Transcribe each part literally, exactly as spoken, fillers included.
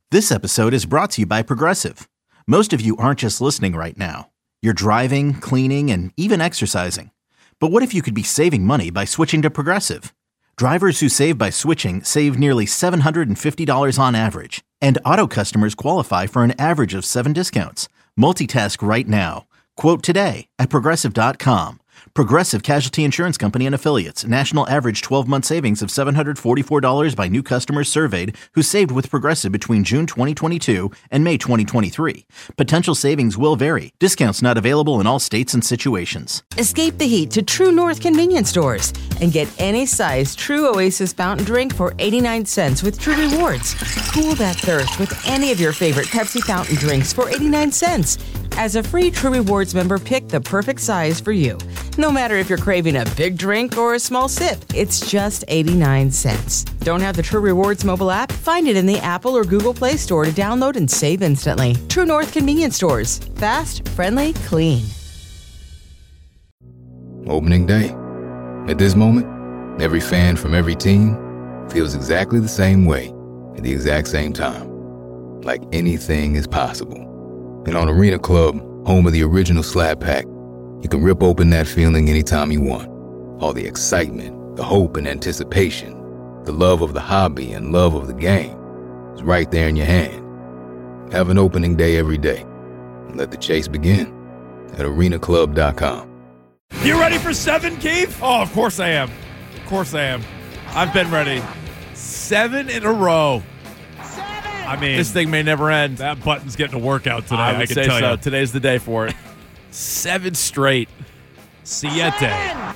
This episode is brought to you by Progressive. Most of you aren't just listening right now. You're driving, cleaning, and even exercising. But what if you could be saving money by switching to Progressive? Drivers who save by switching save nearly seven hundred fifty dollars on average. And auto customers qualify for an average of seven discounts. Multitask right now. Quote today at Progressive dot com. Progressive Casualty Insurance Company and Affiliates. National average twelve-month savings of seven hundred forty-four dollars by new customers surveyed who saved with Progressive between June twenty twenty-two and May twenty twenty-three. Potential savings will vary. Discounts not available in all states and situations. Escape the heat to True North convenience stores and get any size True Oasis fountain drink for eighty-nine cents with True Rewards. Cool that thirst with any of your favorite Pepsi fountain drinks for eighty-nine cents. As a free True Rewards member, pick the perfect size for you. No matter if you're craving a big drink or a small sip, it's just eighty-nine cents. Don't have the True Rewards mobile app? Find it in the Apple or Google Play Store to download and save instantly. True North convenience stores. Fast, friendly, clean. Opening day. At this moment, every fan from every team feels exactly the same way at the exact same time. Like anything is possible. And on Arena Club, home of the original Slab Pack, you can rip open that feeling anytime you want. All the excitement, the hope and anticipation, the love of the hobby and love of the game is right there in your hand. Have an opening day every day. And let the chase begin at arena club dot com. You ready for seven, Keith? Oh, of course I am. Of course I am. I've been ready. Seven in a row. I mean, This thing may never end. that button's getting a workout today, I I, would can say tell so. you. Today's the day for it. Seven straight. Siete.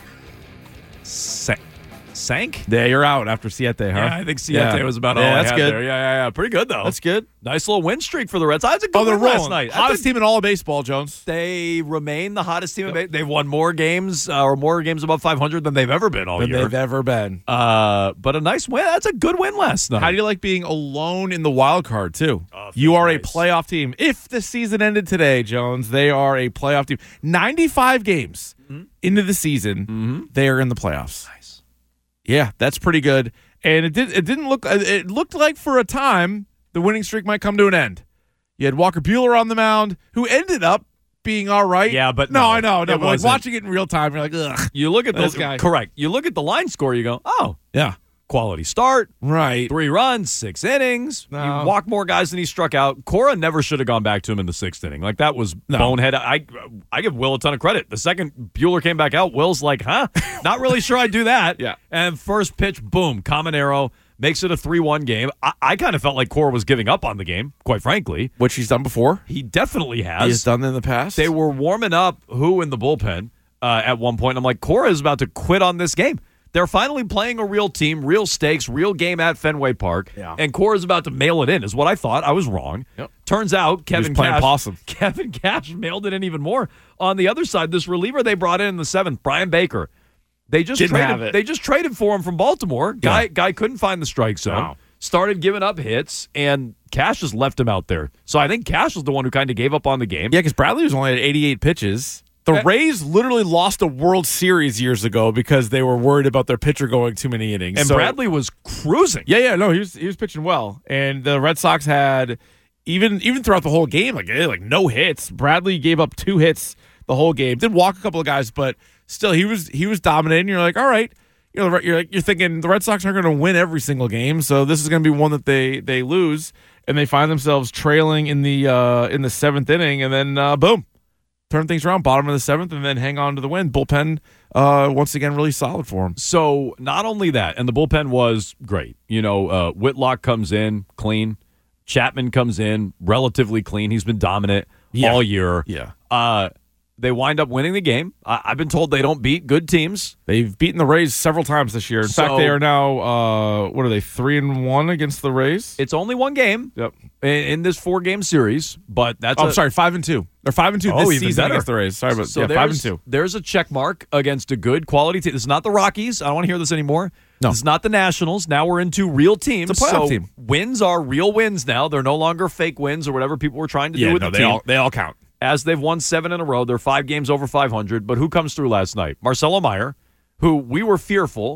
Sa- sank? Yeah, you're out after Siete, huh? Yeah, I think Siete Yeah. was about Yeah, all I that's had good. there. Yeah, yeah, yeah. Pretty good, though. That's good. Nice little win streak for the Reds. That's a good Oh, they're win last rolling. night. I Hottest think team in all of baseball, Jones. They remain the hottest team. Yep. They've won more games uh, or more games above five hundred than they've ever been all Than year. they've ever been. Uh, but a nice win. That's a good win last night. How do you like being alone in the wild card, too? Oh, it you feels are nice. a playoff team. If the season ended today, Jones, they are a playoff team. ninety-five games mm-hmm. into the season, mm-hmm. they are in the playoffs. Nice. Yeah, that's pretty good. And it did. It didn't look. It looked like for a time the winning streak might come to an end. You had Walker Buehler on the mound, who ended up being all right. Yeah, but no, no, I know. No, it but like wasn't. watching it in real time, you're like, ugh. You look at This the guy. correct. You look at the line score. You go, oh, Yeah, quality start. right. Three runs, six innings. No. You walk more guys than he struck out. Cora never should have gone back to him in the sixth inning. Like, that was No. bonehead. I I give Will a ton of credit. The second Bueller came back out, Will's like, huh? Not really sure I'd do that. Yeah. And first pitch, boom, common arrow, makes it a three one game. I, I kind of felt like Cora was giving up on the game, quite frankly. Which he's done before. He definitely has. He has done in the past. They were warming up who in the bullpen uh, at one point. I'm like, Cora is about to quit on this game. They're finally playing a real team, real stakes, real game at Fenway Park. Yeah. And Cora's about to mail it in, is what I thought. I was wrong. Yep. Turns out Kevin was playing Cash, possum. Kevin Cash mailed it in even more. On the other side, this reliever they brought in in the seventh, Brian Baker. They just Didn't traded. have it. They just traded for him from Baltimore. Guy Yeah. guy couldn't find the strike zone. No. Started giving up hits, and Cash just left him out there. So I think Cash was the one who kind of gave up on the game. Yeah, because Bradley was only at eighty-eight pitches. The Yeah. Rays literally lost a World Series years ago because they were worried about their pitcher going too many innings. And So- Bradley was cruising. Yeah, yeah, no, he was he was pitching well, and the Red Sox had even even throughout the whole game, like eh, like no hits. Bradley gave up two hits the whole game. Did walk a couple of guys, but still he was he was dominating. You're like, all right, you know, you're like you're thinking the Red Sox aren't going to win every single game, so this is going to be one that they they lose, and they find themselves trailing in the uh, in the seventh inning, and then uh, boom. Turn things around, bottom of the seventh, and then hang on to the win. Bullpen, uh, once again, really solid for him. So not only that, and the bullpen was great. You know, uh, Whitlock comes in clean. Chapman comes in relatively clean. He's been dominant Yeah. all year. Yeah. Uh, they wind up winning the game. I- I've been told they don't beat good teams. They've beaten the Rays several times this year. In So- fact, they are now uh, what are they three and one against the Rays? It's only one game Yep. in, in this four-game series, but that's Oh, a, I'm sorry, five and two. They're five and two Oh, this even season better. against the Rays. Sorry, but So yeah, there's, five and two. There's a check mark against a good quality team. This is not the Rockies. I don't want to hear this anymore. No. This is not the Nationals. Now we're into real teams. It's a playoff so team. Wins are real wins now. They're no longer fake wins or whatever people were trying to do Yeah, with no, the they team. all they all count. As they've won seven in a row, they're five games over five hundred. But who comes through last night? Marcelo Meyer, who we were fearful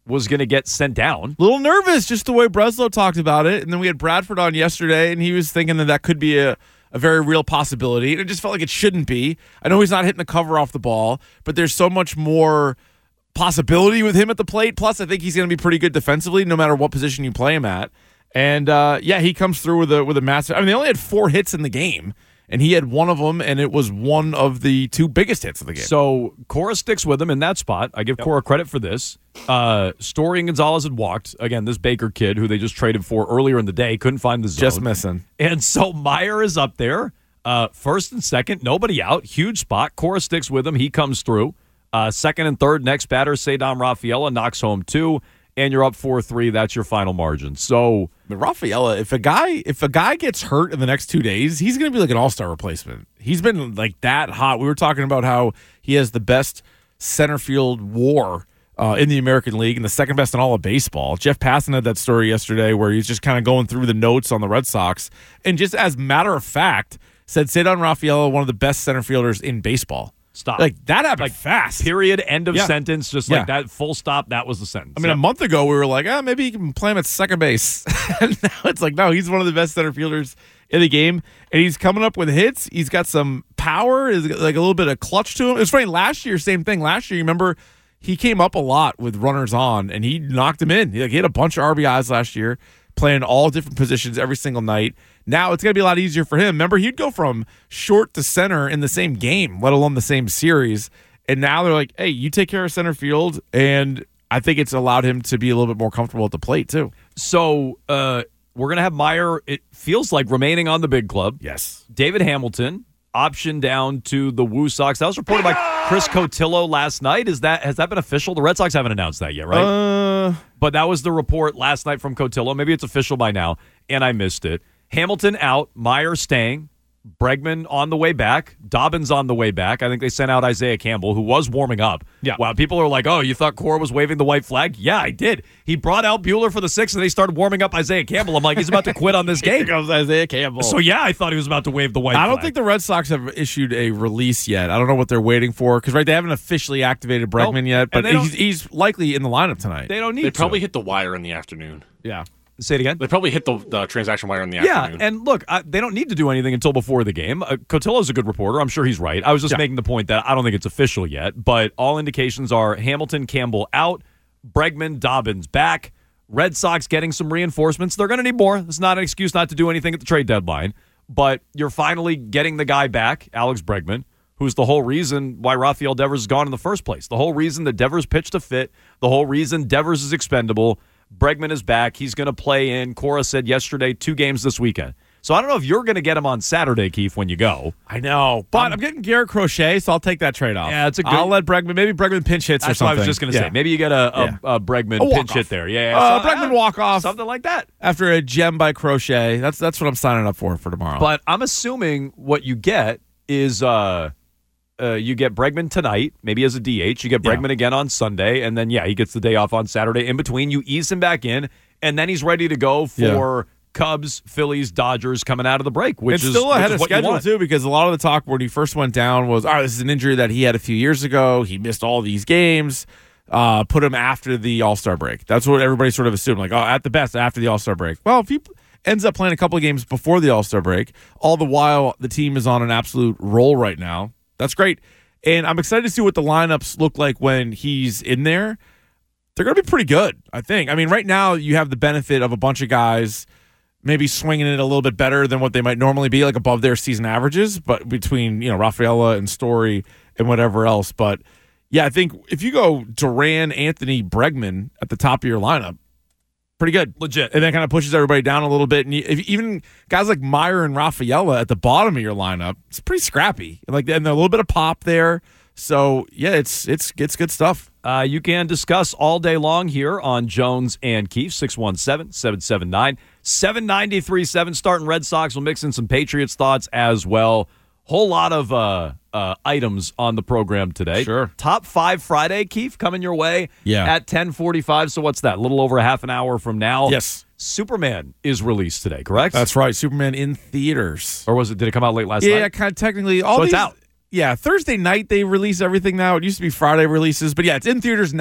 was going to get sent down. Little nervous, just the way Breslow talked about it. And then we had Bradford on yesterday, and he was thinking that that could be a, a very real possibility. And it just felt like it shouldn't be. I know he's not hitting the cover off the ball, but there's so much more possibility with him at the plate. Plus, I think he's going to be pretty good defensively, no matter what position you play him at. And uh, yeah, he comes through with a with a massive. I mean, they only had four hits in the game, and he had one of them, and it was one of the two biggest hits of the game. So Cora sticks with him in that spot. I give yep. Cora credit for this. Uh, Story and Gonzalez had walked. Again, this Baker kid who they just traded for earlier in the day couldn't find the zone. Just missing. And so Meyer is up there, uh, first and second, nobody out. Huge spot. Cora sticks with him. He comes through. Uh, second and third, next batter, Cedam Rafaela knocks home two, and you're up four three. That's your final margin. So, but Rafaela, if a guy if a guy gets hurt in the next two days, he's going to be like an all-star replacement. He's been like that hot. We were talking about how he has the best center field WAR uh, in the American League and the second best in all of baseball. Jeff Passan had that story yesterday where he's just kind of going through the notes on the Red Sox, and just as matter of fact, said Cedam Rafaela, one of the best center fielders in baseball. Stop. Like, that happened like, fast. Period. End of yeah. sentence. Just yeah. like that. Full stop. That was the sentence. I mean, yep. a month ago, we were like, ah, maybe he can play him at second base. And now it's like, no, he's one of the best center fielders in the game. And he's coming up with hits. He's got some power. He's got like a little bit of clutch to him. It was funny. Last year, same thing. Last year, you remember, he came up a lot with runners on, and he knocked him in. He, like, he had a bunch of R B Is last year, playing all different positions every single night. Now it's going to be a lot easier for him. Remember, he'd go from short to center in the same game, let alone the same series. And now they're like, hey, you take care of center field, and I think it's allowed him to be a little bit more comfortable at the plate, too. So uh, we're going to have Meyer, it feels like, remaining on the big club. Yes. David Hamilton, option down to the Woo Sox. That was reported by Chris Cotillo last night. Is that Has that been official? The Red Sox haven't announced that yet, right? Uh, but that was the report last night from Cotillo. Maybe it's official by now, and I missed it. Hamilton out, Meyer staying, Bregman on the way back, Dobbins on the way back. I think they sent out Isaiah Campbell, who was warming up. Yeah. Wow, people are like, oh, you thought Cora was waving the white flag? Yeah, I did. He brought out Buehler for the sixth, and they started warming up Isaiah Campbell. I'm like, he's about to quit on this game. Here comes Isaiah Campbell. So, yeah, I thought he was about to wave the white I flag. don't think the Red Sox have issued a release yet. I don't know what they're waiting for, because, right, they haven't officially activated Bregman nope. yet, but he's, he's likely in the lineup tonight. They don't need They to. probably hit the wire in the afternoon. Yeah. Say it again. They probably hit the, the transaction wire in the yeah, afternoon. and look, I, they don't need to do anything until before the game. Uh, Cotillo's a good reporter. I'm sure he's right. I was just yeah. making the point that I don't think it's official yet, but all indications are Hamilton, Campbell out, Bregman, Dobbins back, Red Sox getting some reinforcements. They're going to need more. It's not an excuse not to do anything at the trade deadline, but you're finally getting the guy back, Alex Bregman, who's the whole reason why Rafael Devers is gone in the first place. The whole reason that Devers pitched a fit, the whole reason Devers is expendable. Bregman is back. He's going to play in. Cora said yesterday, two games this weekend. So I don't know if you're going to get him on Saturday, Keith, when you go. I know, but um, I'm getting Garrett Crochet, so I'll take that trade off. Yeah, it's a good. I'll let Bregman, maybe Bregman pinch hits That's or something. what I was just going to yeah. say. Maybe you get a, a, yeah. a Bregman a pinch hit there. Yeah, yeah. Uh, so, Bregman uh, walk off, something like that after a gem by Crochet. That's that's what I'm signing up for for tomorrow. But I'm assuming what you get is. Uh, Uh, you get Bregman tonight, maybe as a D H. You get Bregman yeah. again on Sunday, and then, yeah, he gets the day off on Saturday. In between, you ease him back in, and then he's ready to go for yeah. Cubs, Phillies, Dodgers coming out of the break, which it's is still ahead of what schedule, too, because a lot of the talk when he first went down was, all right, this is an injury that he had a few years ago. He missed all these games. Uh, put him after the All-Star break. That's what everybody sort of assumed, like, oh, at the best, after the All-Star break. Well, if he ends up playing a couple of games before the All-Star break, all the while the team is on an absolute roll right now, that's great. And I'm excited to see what the lineups look like when he's in there. They're going to be pretty good, I think. I mean, right now you have the benefit of a bunch of guys maybe swinging it a little bit better than what they might normally be, like above their season averages, but between, you know, Rafaela and Story and whatever else. But, yeah, I think if you go Duran, Anthony, Bregman at the top of your lineup, pretty good. Legit. And that kind of pushes everybody down a little bit. And you, if, even guys like Meyer and Rafaela at the bottom of your lineup, it's pretty scrappy. Like, and a little bit of pop there. So, yeah, it's it's it's good stuff. Uh, you can discuss all day long here on Jones and Keefe, six one seven, seven seven nine, seven nine three seven. Starting Red Sox. We'll mix in some Patriots thoughts as well. Whole lot of uh, uh, items on the program today. Sure. Top five Friday, Keith, coming your way yeah. at ten forty-five. So what's that? A little over a half an hour from now. Yes. Superman is released today, correct? That's right. Superman in theaters. Or was it? Did it come out late last yeah, night? Yeah, kind of technically. All so these, it's out. Yeah, Thursday night they release everything now. It used to be Friday releases, but yeah, it's in theaters now.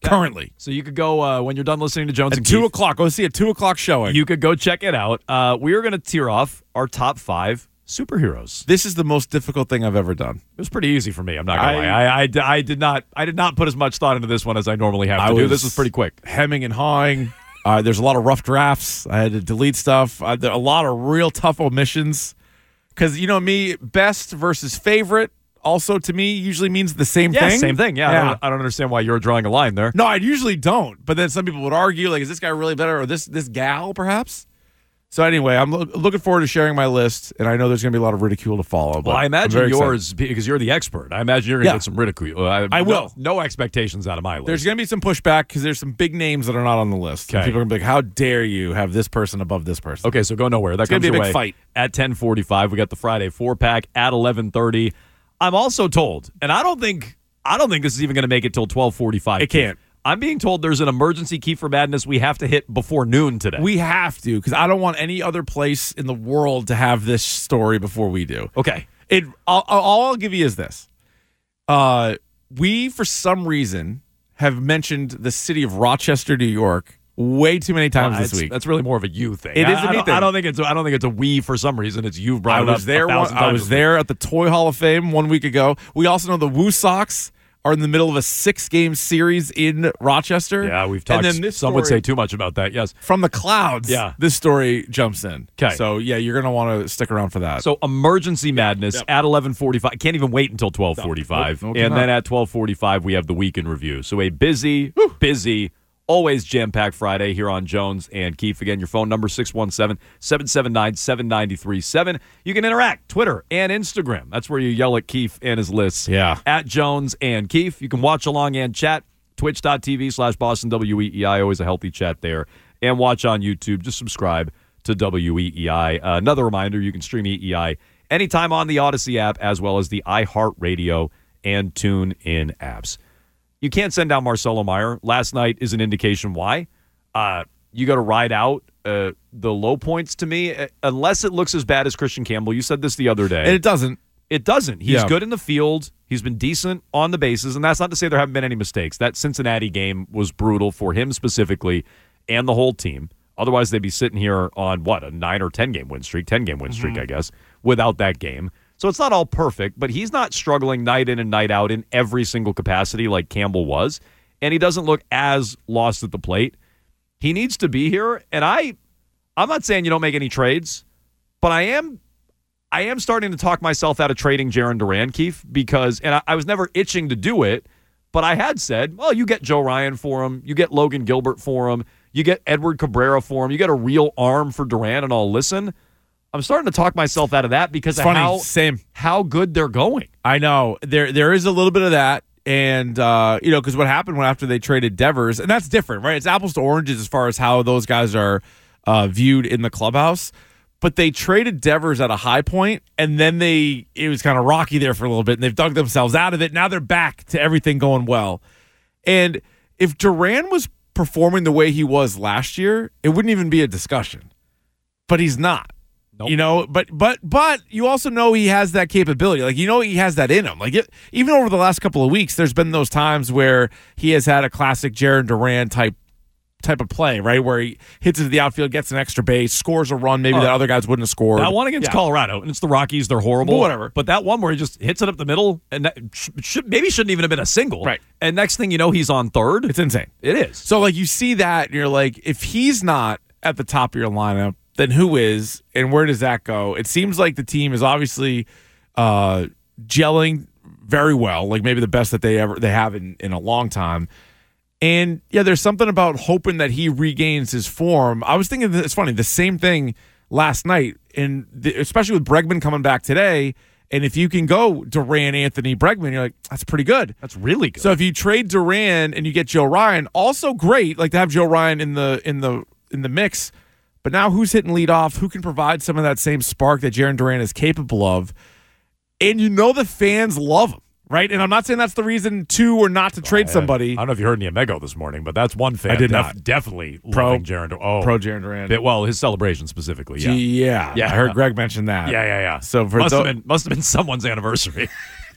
currently. So you could go uh, when you're done listening to Jones At and two Keith, o'clock. Go see a two o'clock showing. you could go check it out. Uh, we are going to tear off our top five superheroes. this is the most difficult thing I've ever done. It was pretty easy for me. I'm not gonna I- lie. I, I, I did not I did not put as much thought into this one as I normally have to I do. was- This was pretty quick. Hemming and hawing. Uh, there's a lot of rough drafts. I had to delete stuff. Uh, there, a lot of real tough omissions. Because, you know me, best versus favorite also to me usually means the same Yeah, thing. same thing. Yeah, I, don't, I don't understand why you're drawing a line there. No, I usually don't. But then some people would argue, like, is this guy really better or this this gal, perhaps? So anyway, I'm lo- looking forward to sharing my list, and I know there's going to be a lot of ridicule to follow. But Well, I I'm imagine very excited. yours, because you're the expert. I imagine you're going to Yeah. get some ridicule. I, I no- will. No, expectations out of my list. There's going to be some pushback because there's some big names that are not on the list. And Okay. people are going to be like, how dare you have this person above this person? Okay, so go nowhere. That gonna comes be a your big way. fight. At ten forty-five, we got the Friday four-pack at eleven thirty. I'm also told, and I don't think I don't think this is even going to make it till twelve forty-five. It can't. I'm being told there's an emergency key for madness we have to hit before noon today. We have to because I don't want any other place in the world to have this story before we do. okay. It. All, all I'll give you is this. Uh, we, for some reason, have mentioned the city of Rochester, New York, way too many times Well, this it's- week. That's really more of a you thing. It I, is a I me don't, thing. I don't think it's. I don't think it's a we for some reason. It's you've brought I it up was there. A One, thousand I times was this there at the Toy Hall of Fame one week ago. We also know the Woo Sox are in the middle of a six-game series in Rochester. week. Yeah, we've talked. And then this some would story- say too much about that. Yes. from the clouds. Yeah. this story jumps in. 'Kay. So yeah, you're gonna want to stick around for that. So emergency madness Yep. at eleven forty-five. I can't even wait until twelve forty-five. No, no, and cannot. then at twelve forty-five, we have the weekend review. So a busy, busy, always jam-packed Friday here on Jones and Keefe. Again, your phone number, six one seven, seven seven nine, seven nine three seven. You can interact, Twitter and Instagram. That's where you yell at Keefe and his lists. Yeah. At Jones and Keefe. You can watch along and chat. Twitch.tv slash Boston W E E I. Always a healthy chat there. And watch on YouTube. Just subscribe to W E E I. Uh, another reminder, you can stream E E I anytime on the Odyssey app as well as the iHeartRadio and TuneIn apps. You can't send down Marcelo Meyer. Last night is an indication why. Uh, you got to ride out uh, the low points to me, uh, unless it looks as bad as Christian Campbell. You said this the other day. and it doesn't. It doesn't. He's Yeah. good in the field. He's been decent on the bases, and that's not to say there haven't been any mistakes. That Cincinnati game was brutal for him specifically and the whole team. Otherwise, they'd be sitting here on, what, a nine or ten-game win streak, ten-game win streak, I guess, without that game. So it's not all perfect, but he's not struggling night in and night out in every single capacity like Campbell was, and he doesn't look as lost at the plate. He needs to be here, and I, I'm not saying you don't make any trades, but I am I am starting to talk myself out of trading Jarren Duran, Keefe, because, and I, I was never itching to do it, but I had said, well, you get Joe Ryan for him, you get Logan Gilbert for him, you get Edward Cabrera for him, you get a real arm for Duran, and I'll listen. I'm starting to talk myself out of that because It's of funny. how, Same. how good they're going. I know there there is a little bit of that, and uh, you know, because what happened when after they traded Devers, and that's different, right? It's apples to oranges as far as how those guys are uh, viewed in the clubhouse. But they traded Devers at a high point, and then they it was kind of rocky there for a little bit, and they've dug themselves out of it. Now they're back to everything going well. And if Duran was performing the way he was last year, it wouldn't even be a discussion. But he's not. Nope. You know, but but but you also know he has that capability. Like, you know, he has that in him. Like, it, even over the last couple of weeks, there's been those times where he has had a classic Jarren Duran type type of play, right, where he hits into the outfield, gets an extra base, scores a run maybe Uh, that other guys wouldn't have scored. That one against Yeah. Colorado, and it's the Rockies, they're horrible. But whatever. But that one where he just hits it up the middle, and that sh- should, maybe shouldn't even have been a single. Right. And next thing you know, he's on third. It's insane. It is. So, like, you see that, and you're like, if he's not at the top of your lineup, then who is, and where does that go? It seems like the team is obviously uh, gelling very well, like maybe the best that they ever they have in, in a long time. And yeah, there's something about hoping that he regains his form. I was thinking that it's funny, the same thing last night, and the, especially with Bregman coming back today. And if you can go Duran, Anthony, Bregman, you're like, that's pretty good. That's really good. So if you trade Duran and you get Joe Ryan, also great, like to have Joe Ryan in the in the in the mix. But now who's hitting leadoff? Who can provide some of that same spark that Jarren Duran is capable of? And you know the fans love him, right? And I'm not saying that's the reason to or not to trade somebody. I don't know if you heard Niemego this morning, but that's one fan. I did def- not. Definitely Pro- loving Jarren Duran. Oh, Pro Jarren Duran. bit- well, his celebration specifically. Yeah. Yeah. Yeah. I heard Greg mention that. Yeah, yeah, yeah. So for must tho- have been must have been someone's anniversary.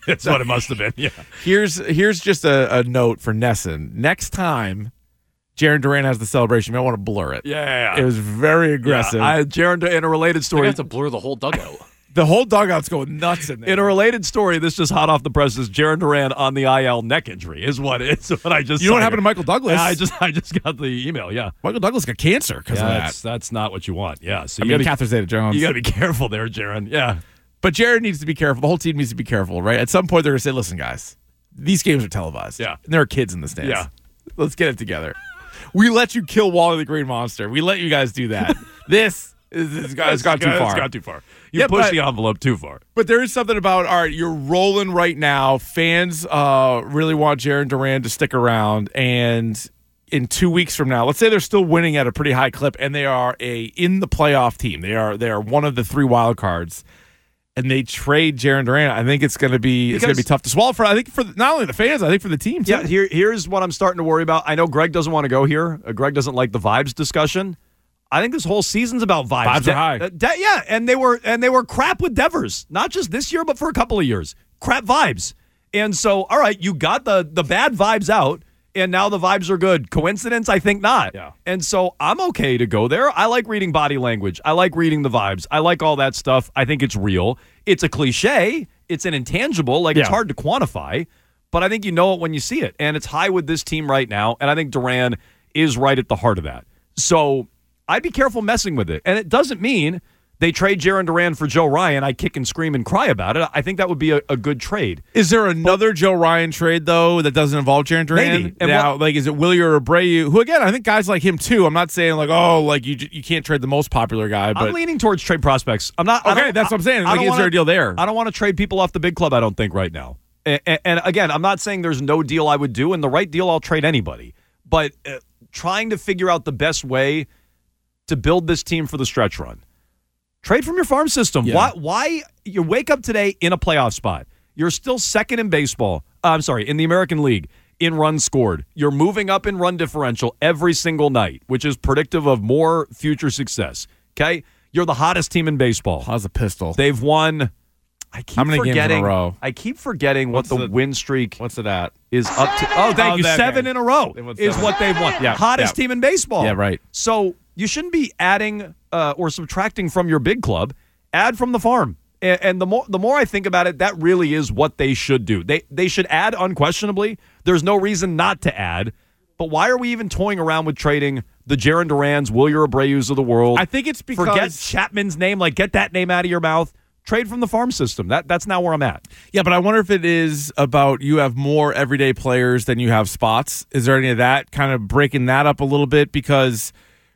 That's what it must have been. Yeah. Here's here's just a, a note for Nesson. Next time Jaren Duran has the celebration, you might want to blur it. Yeah, yeah, yeah. It was very aggressive. Yeah, I, Jaren, in a related I story, have to blur the whole dugout. The whole dugout's going nuts in there. in a related story, this just hot off the presses. Jaren Duran on the I L neck injury is what is what I just. You know saw what happened here. to Michael Douglas? Yeah, I just I just got the email. Yeah, Michael Douglas got cancer because yeah of that's, that. that's not what you want. Yeah, so I you mean, gotta, Catherine Zeta-Jones. you got to be careful there, Jaren. Yeah, But Jared needs to be careful. The whole team needs to be careful, right? At some point, they're going to say, listen, guys, these games are televised. Yeah. And there are kids in the stands. Yeah. Let's get it together. We let you kill Wally the Green Monster. We let you guys do that. This is, is, it's gone too far. It's gone too far. You Yeah, pushed but- the envelope too far. But there is something about, all right, you're rolling right now. Fans uh, really want Jaren Duran to stick around. And in two weeks from now, let's say they're still winning at a pretty high clip and they are a in the playoff team. They are they are one of the three wild cards. And they trade Jaren Duran. I think it's going to be it's going to be tough to swallow for. I think for not only the fans, I think for the team too. Yeah, here, here's what I'm starting to worry about. I know Greg doesn't want to go here. Uh, Greg doesn't like the vibes discussion. I think this whole season's about vibes. Vibes are high. uh, De- yeah, and they were and they were crap with Devers, not just this year, but for a couple of years. Crap vibes. And so, all right, you got the the bad vibes out, and now the vibes are good. Coincidence? I think not. Yeah. And so I'm okay to go there. I like reading body language. I like reading the vibes. I like all that stuff. I think it's real. It's a cliche. It's an intangible. Like, it's Yeah. hard to quantify, but I think you know it when you see it. And it's high with this team right now, and I think Duran is right at the heart of that. So I'd be careful messing with it. And it doesn't mean they trade Jaren Duran for Joe Ryan. I kick and scream and cry about it. I think that would be a, a good trade. Is there another Joe Ryan trade though that doesn't involve Jaren Duran? Maybe. And now, what- like, is it Willie or Abreu? Who again? I think guys like him too. I'm not saying like, oh, like you you can't trade the most popular guy, but I'm leaning towards trade prospects. I'm not. I okay, don't- that's what I'm saying. I Like, don't is wanna- there a deal there? I don't want to trade people off the big club, I don't think, right now. And, and, and again, I'm not saying there's no deal I would do, and the right deal, I'll trade anybody. But uh, trying to figure out the best way to build this team for the stretch run. Trade from your farm system. Yeah. Why, why you wake up today in a playoff spot? You're still second in baseball. Uh, I'm sorry, in the American League in runs scored. You're moving up in run differential every single night, which is predictive of more future success. Okay? You're the hottest team in baseball. How's a pistol? They've won. I keep How many games in a forgetting. row? I keep forgetting What's what the, the- win streak What's it at? is up to. Oh, thank Oh, you. that Seven game. in a row They won is seven. what they've won. Yeah, Hottest yeah. team in baseball. Yeah, right. So you shouldn't be adding uh, or subtracting from your big club. Add from the farm. And, and the more the more I think about it, that really is what they should do. They they should add unquestionably. There's no reason not to add. But why are we even toying around with trading the Jaren Durans, Wilyer Abreu's of the world? I think it's because Forget Chapman's name. Like, get that name out of your mouth. Trade from the farm system. That That's now where I'm at. Yeah, but I wonder if it is about you have more everyday players than you have spots. Is there any of that kind of breaking that up a little bit? Because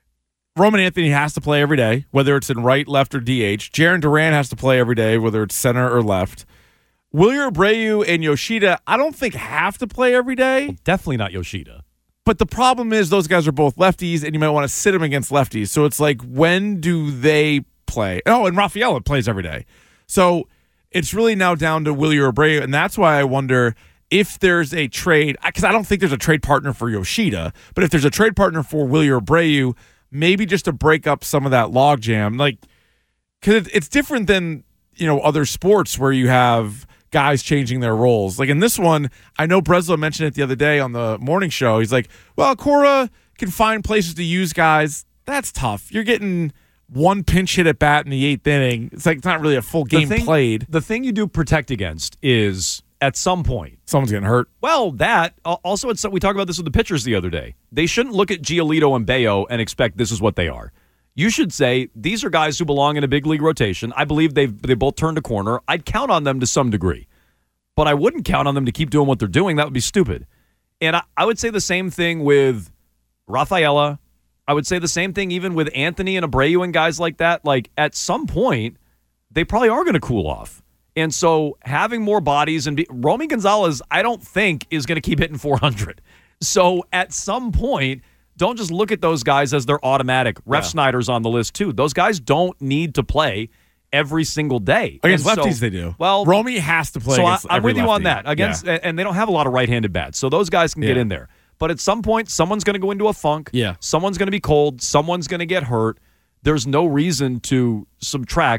Roman Anthony has to play every day, whether it's in right, left, or D H. Jaren Duran has to play every day, whether it's center or left. Wilyer Abreu and Yoshida, I don't think have to play every day. Definitely not Yoshida. But the problem is those guys are both lefties, and you might want to sit them against lefties. So it's like, when do they play? Oh, and Rafaela plays every day. So it's really now down to Wilyer Abreu, and that's why I wonder if there's a trade, because I don't think there's a trade partner for Yoshida, but if there's a trade partner for Wilyer Abreu, maybe just to break up some of that logjam. Like, because it's different than, you know, other sports where you have guys changing their roles. Like in this one, I know Breslow mentioned it the other day on the morning show. He's like, well, Cora can find places to use guys. That's tough. You're getting one pinch hit at bat in the eighth inning. It's like it's not really a full game the thing, played. The thing you do protect against is at some point. Someone's getting hurt. Well, that al- also it's we talked about this with the pitchers the other day. They shouldn't look at Giolito and Bayo and expect this is what they are. You should say these are guys who belong in a big league rotation. I believe they've they both turned a corner. I'd count on them to some degree, but I wouldn't count on them to keep doing what they're doing. That would be stupid. And I, I would say the same thing with Rafaela. I would say the same thing even with Anthony and Abreu and guys like that. Like at some point, they probably are going to cool off. And so having more bodies and be, Romy Gonzalez, I don't think is going to keep hitting four hundred. So at some point, don't just look at those guys as they're automatic. Ref Yeah. Snyder's on the list too. Those guys don't need to play every single day. Against And so- lefties, they do. Well, Romy has to play so I, against I'm every with you on lefty. that. Against Yeah. and they don't have a lot of right-handed bats, so those guys can get Yeah. in there. But at some point, someone's going to go into a funk. Yeah. Someone's going to be cold. Someone's going to get hurt. There's no reason to subtract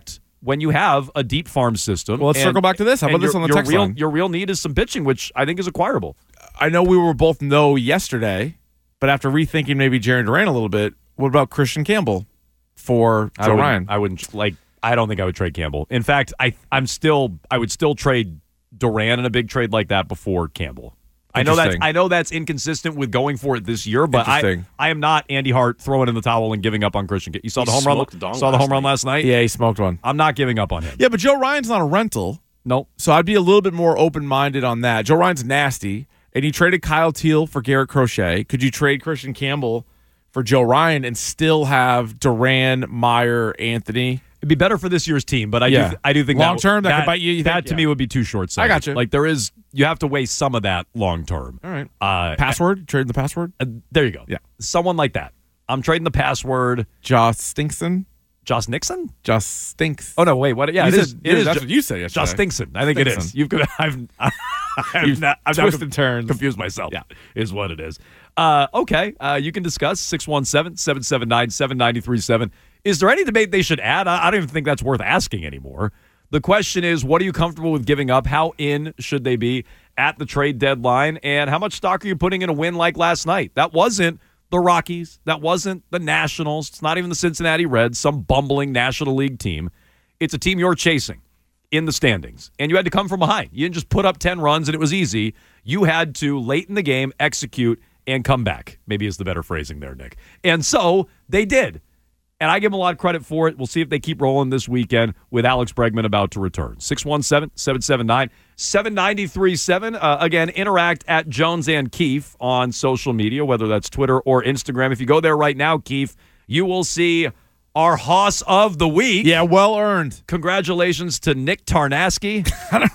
when you have a deep farm system. Well, let's and- circle back to this. How and about this your- on the your text real, line? Your real need is some pitching, which I think is acquirable. I know we were both no yesterday, but after rethinking maybe Jarren Duran a little bit, what about Christian Campbell for I Joe wouldn't- Ryan? I wouldn't like. I don't think I would trade Campbell. In fact, I I'm still I would still trade Duran in a big trade like that before Campbell. I know that Interesting. I know that's inconsistent with going for it this year, but I Interesting. I am not Andy Hart throwing in the towel and giving up on Christian. You saw He the home run. smoked Dong Saw the last home run night. last night. Yeah, he smoked one. I'm not giving up on him. Yeah, but Joe Ryan's not a rental, Nope. so I'd be a little bit more open-minded on that. Joe Ryan's nasty, and you traded Kyle Teal for Garrett Crochet. Could you trade Christian Campbell for Joe Ryan and still have Duran, Meyer, Anthony? It'd be better for this year's team, but I Yeah. do I do think Long that, term, that could bite you, you that think? to Yeah. me would be too short sighted. I got you. Like there is, you have to weigh some of that long term. All right. Uh, Password? Trade the password? uh, there you go. Yeah. Someone like that. I'm trading the password. Josh Stinkson? Josh Nixon? Josh Stinks. Oh no, wait. What? Yeah, You it said- is. It yeah, is that's Jo- what you said yesterday. Josh Stinkson. I think it is. Stinkson. You've got. I've. I've You've not, I've now twisted com- turns. confused myself. Yeah. Is what it is. Uh, okay. Uh, you can discuss six one seven, seven seven nine, seven nine three seven. Is there any debate they should add? I, I don't even think that's worth asking anymore. The question is, what are you comfortable with giving up? How in should they be at the trade deadline? And how much stock are you putting in a win like last night? That wasn't the Rockies. That wasn't the Nationals. It's not even the Cincinnati Reds, some bumbling National League team. It's a team you're chasing in the standings. And you had to come from behind. You didn't just put up ten runs and it was easy. You had to, late in the game, execute and come back. Maybe is the better phrasing there, Nick. And so they did. And I give them a lot of credit for it. We'll see if they keep rolling this weekend with Alex Bregman about to return. six one seven, seven seven nine, seven nine three seven. Uh, again, interact at Jones and Keefe on social media, whether that's Twitter or Instagram. If you go there right now, Keefe, you will see our Hoss of the Week. Yeah, well earned. Congratulations to Nick Tarnasky.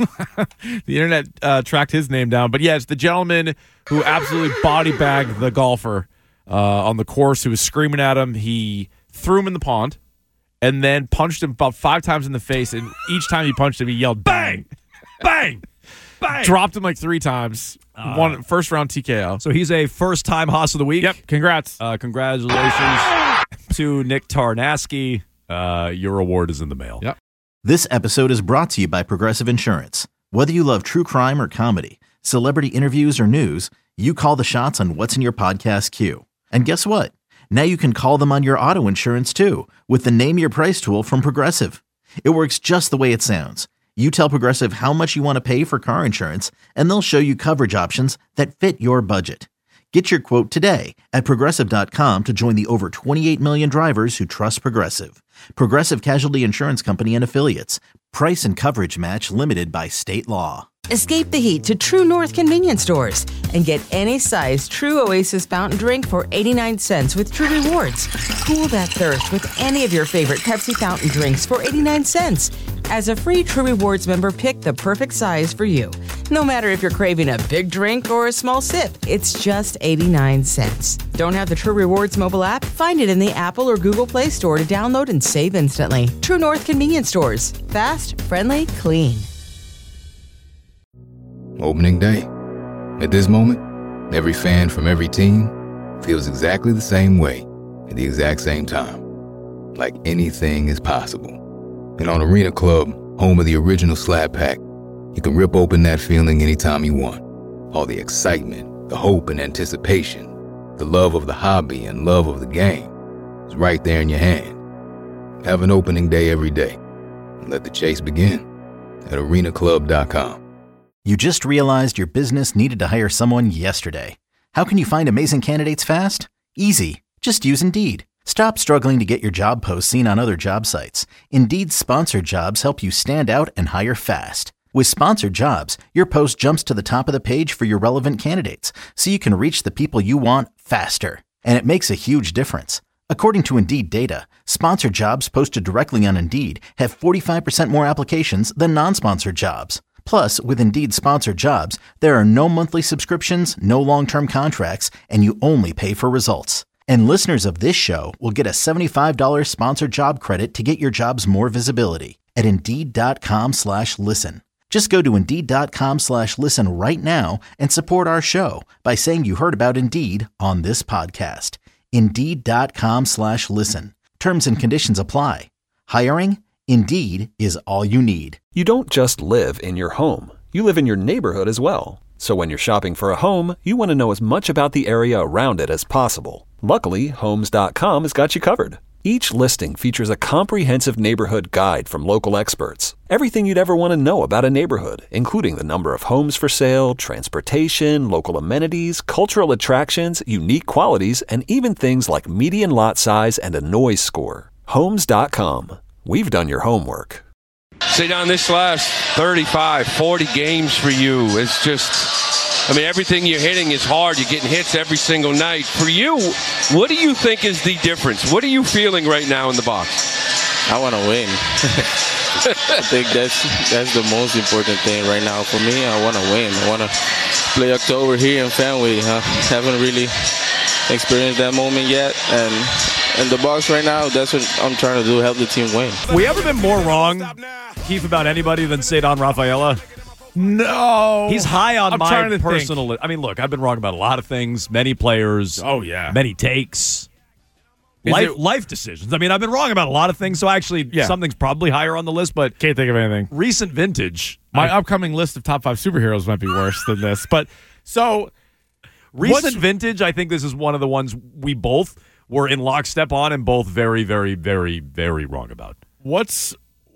The internet uh, tracked his name down. But yeah, it's the gentleman who absolutely body bagged the golfer uh, on the course who was screaming at him. He threw him in the pond and then punched him about five times in the face. And each time he punched him, he yelled, bang, Bang! Bang! dropped him like three times. One first round T K O. So he's a first-time Hoss of the Week. Yep, congrats. Uh, congratulations to Nick Tarnasky. Uh, your award is in the mail. Yep. This episode is brought to you by Progressive Insurance. Whether you love true crime or comedy, celebrity interviews or news, you call the shots on what's in your podcast queue. And guess what? Now you can call them on your auto insurance too with the Name Your Price tool from Progressive. It works just the way it sounds. You tell Progressive how much you want to pay for car insurance, and they'll show you coverage options that fit your budget. Get your quote today at Progressive dot com to join the over twenty-eight million drivers who trust Progressive. Progressive Casualty Insurance Company and Affiliates. Price and coverage match limited by state law. Escape the heat to True North convenience stores and get any size True Oasis fountain drink for eighty-nine cents with True Rewards. Cool that thirst with any of your favorite Pepsi fountain drinks for eighty-nine cents. As a free True Rewards member, pick the perfect size for you. No matter if you're craving a big drink or a small sip, it's just eighty-nine cents. Don't have the True Rewards mobile app? Find it in the Apple or Google Play Store to download and save instantly. True North convenience stores. Fast, friendly, clean. Opening day. At this moment, every fan from every team feels exactly the same way at the exact same time. Like anything is possible. And on Arena Club, home of the original Slab Pack, you can rip open that feeling anytime you want. All the excitement, the hope and anticipation, the love of the hobby and love of the game is right there in your hand. Have an opening day every day. And let the chase begin at arena club dot com. You just realized your business needed to hire someone yesterday. How can you find amazing candidates fast? Easy. Just use Indeed. Stop struggling to get your job posts seen on other job sites. Indeed's sponsored jobs help you stand out and hire fast. With sponsored jobs, your post jumps to the top of the page for your relevant candidates, so you can reach the people you want faster. And it makes a huge difference. According to Indeed data, sponsored jobs posted directly on Indeed have forty-five percent more applications than non-sponsored jobs. Plus, with Indeed sponsored jobs, there are no monthly subscriptions, no long-term contracts, and you only pay for results. And listeners of this show will get a seventy-five dollars sponsored job credit to get your jobs more visibility at Indeed.com slash listen. Just go to Indeed.com slash listen right now and support our show by saying you heard about Indeed on this podcast. Indeed.com slash listen. Terms and conditions apply. Hiring? Indeed is all you need. You don't just live in your home. You live in your neighborhood as well. So when you're shopping for a home, you want to know as much about the area around it as possible. Luckily, Homes dot com has got you covered. Each listing features a comprehensive neighborhood guide from local experts. Everything you'd ever want to know about a neighborhood, including the number of homes for sale, transportation, local amenities, cultural attractions, unique qualities, and even things like median lot size and a noise score. Homes dot com. We've done your homework. Say down this last thirty-five, forty games for you. It's just, I mean, everything you're hitting is hard. You're getting hits every single night. For you, what do you think is the difference? What are you feeling right now in the box? I want to win. I think that's that's the most important thing right now for me. I want to win. I want to play October here in Fenway. I haven't really experienced that moment yet, and in the box right now, that's what I'm trying to do, help the team win. We ever been more wrong, Keith, about anybody than Cedar Rafaela? No. He's high on I'm my trying to personal think. list. I mean, look, I've been wrong about a lot of things, many players. Oh, yeah. Many takes. Is Life, it- life decisions. I mean, I've been wrong about a lot of things, so actually Yeah. something's probably higher on the list, but Can't think of anything. recent vintage. My I- upcoming list of top five superheroes might be worse than this. But so recent what's- vintage, I think this is one of the ones we both were in lockstep on and both very, very, very, very wrong about. what's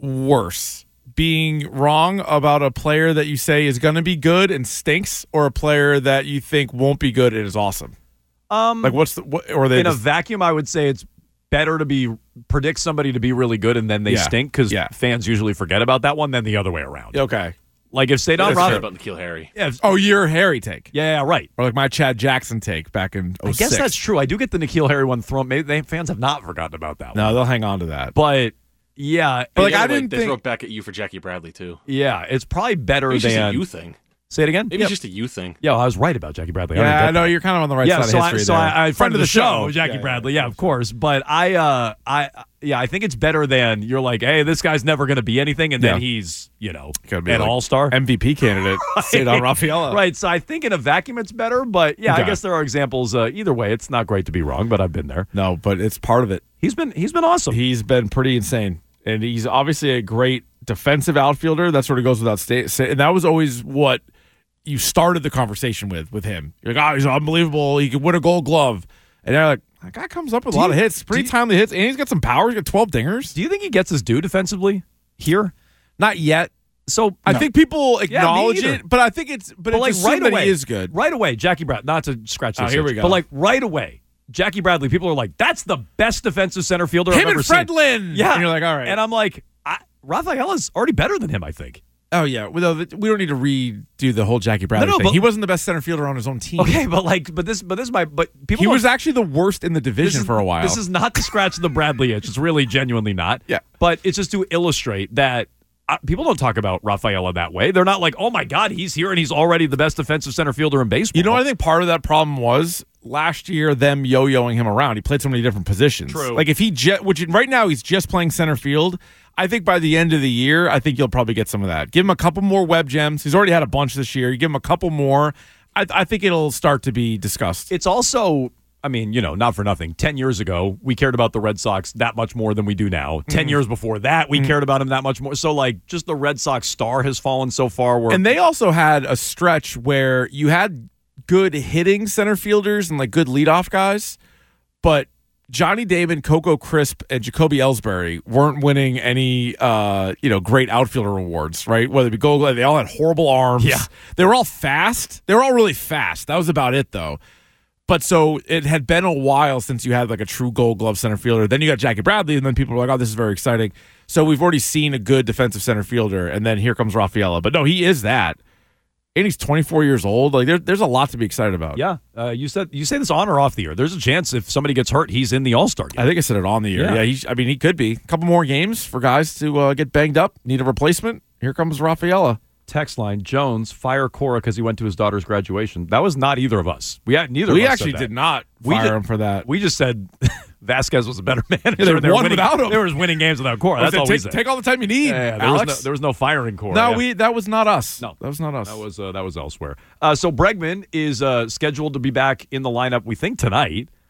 worse? Being wrong about a player that you say is going to be good and stinks, or a player that you think won't be good and is awesome? Um, Like what's the what, or they in a just, vacuum, I would say it's better to be predict somebody to be really good and then they Yeah. stink because Yeah. fans usually forget about that one than the other way around. okay? Like if Cedar That's Rafaela, about N'Keal Harry. yeah, if- Oh, your Harry take, yeah, yeah, right. or like my Chad Jackson take back in oh I six. guess that's true. I do get the N'Keal Harry one thrown. Maybe they, fans have not forgotten about that No, one. they'll hang on to that. But yeah, But, like, The I other way, didn't they think- throw it back at you for Jackie Bradley too. yeah, it's probably better Maybe it's just a than you thing. say it again. Maybe Yeah. it's just a you thing. Yeah, I was right about Jackie Bradley. I yeah, already I get know that. you're kind of on the right yeah, side so of I, history so there. I, I friend of the show, Jackie Yeah, yeah, Bradley. Yeah, of course. But I, uh, I, yeah, I think it's better than you're like, hey, this guy's never going to be anything, and then Yeah. he's, you know, Could be an like all star. M V P candidate, Cedar Rafaela. Right. So I think in a vacuum it's better, but yeah, Okay. I guess there are examples. Uh, either way, it's not great to be wrong, but I've been there. No, but it's part of it. He's been he's been awesome. He's been pretty insane, and he's obviously a great defensive outfielder. That sort of goes without sta- say, and that was always what you started the conversation with with him. You're like, oh, he's unbelievable. He could win a Gold Glove, and they're like, that guy comes up with Do a lot you- of hits, pretty do you- timely hits, and he's got some power. He's got twelve dingers. Do you think he gets his due defensively here? Not yet. So I no. think people me acknowledge either. it, but I think it's but, but it's like assumed right that away he is good. Right away, Jackie Bradley. Not to scratch Oh, this, here itch, we go. But like right away, Jackie Bradley. People are like, that's the best defensive center fielder Him I've ever and Fred seen. Lynn. Yeah, and you're like, all right. And I'm like, I, Rafaela's already better than him. I think. oh yeah, well, we don't need to redo the whole Jackie Bradley no, thing. but- He wasn't the best center fielder on his own team. Okay, but like, but this, but this is my, but people. He don't- was actually the worst in the this division is- for a while. This is not to scratch the Bradley itch. It's really genuinely not. Yeah. But it's just to illustrate that uh, people don't talk about Rafaela that way. They're not like, oh my God, he's here and he's already the best defensive center fielder in baseball. You know what I think part of that problem was last year them yo-yoing him around. He played so many different positions. True. Like if he jet, which right now he's just playing center field. I think by the end of the year, I think you'll probably get some of that. Give him a couple more web gems. He's already had a bunch this year. You give him a couple more. I, I think it'll start to be discussed. It's also, I mean, you know, not for nothing. Ten years ago, we cared about the Red Sox that much more than we do now. Ten years before that, we cared about him that much more. So, like, just the Red Sox star has fallen so far. Where And they also had a stretch where you had good hitting center fielders and like good leadoff guys, but Johnny Damon, Coco Crisp, and Jacoby Ellsbury weren't winning any, uh, you know, great outfielder awards, right? Whether it be Gold Glove, they all had horrible arms. Yeah. They were all fast. They were all really fast. That was about it, though. But so it had been a while since you had like a true Gold Glove center fielder. Then you got Jackie Bradley, and then people were like, oh, this is very exciting. So we've already seen a good defensive center fielder, and then here comes Rafaela. But no, he is that. And he's twenty-four years old. Like there, there's a lot to be excited about. yeah, uh, you said you say this on or off the air. There's a chance if somebody gets hurt, he's in the All Star game. I think I said it on the year. Yeah. Yeah, he, I mean, he could be. A couple more games for guys to uh, get banged up, need a replacement. Here comes Rafaela. Text line: Jones fire Cora because he went to his daughter's graduation. That was not either of us. We had neither. We of us actually said that. did not We fire did- him for that. We just said Vasquez was a better manager. Yeah, they and they were won winning, without him. They were winning games without Cora. I That's said, all we take, said. take all the time you need, Yeah, yeah, there, was Alex. no, there was no firing Cora. no, yeah. we that was not us. No. that was not us. That was uh, that was elsewhere. Uh, so Bregman is uh, scheduled to be back in the lineup. We think tonight.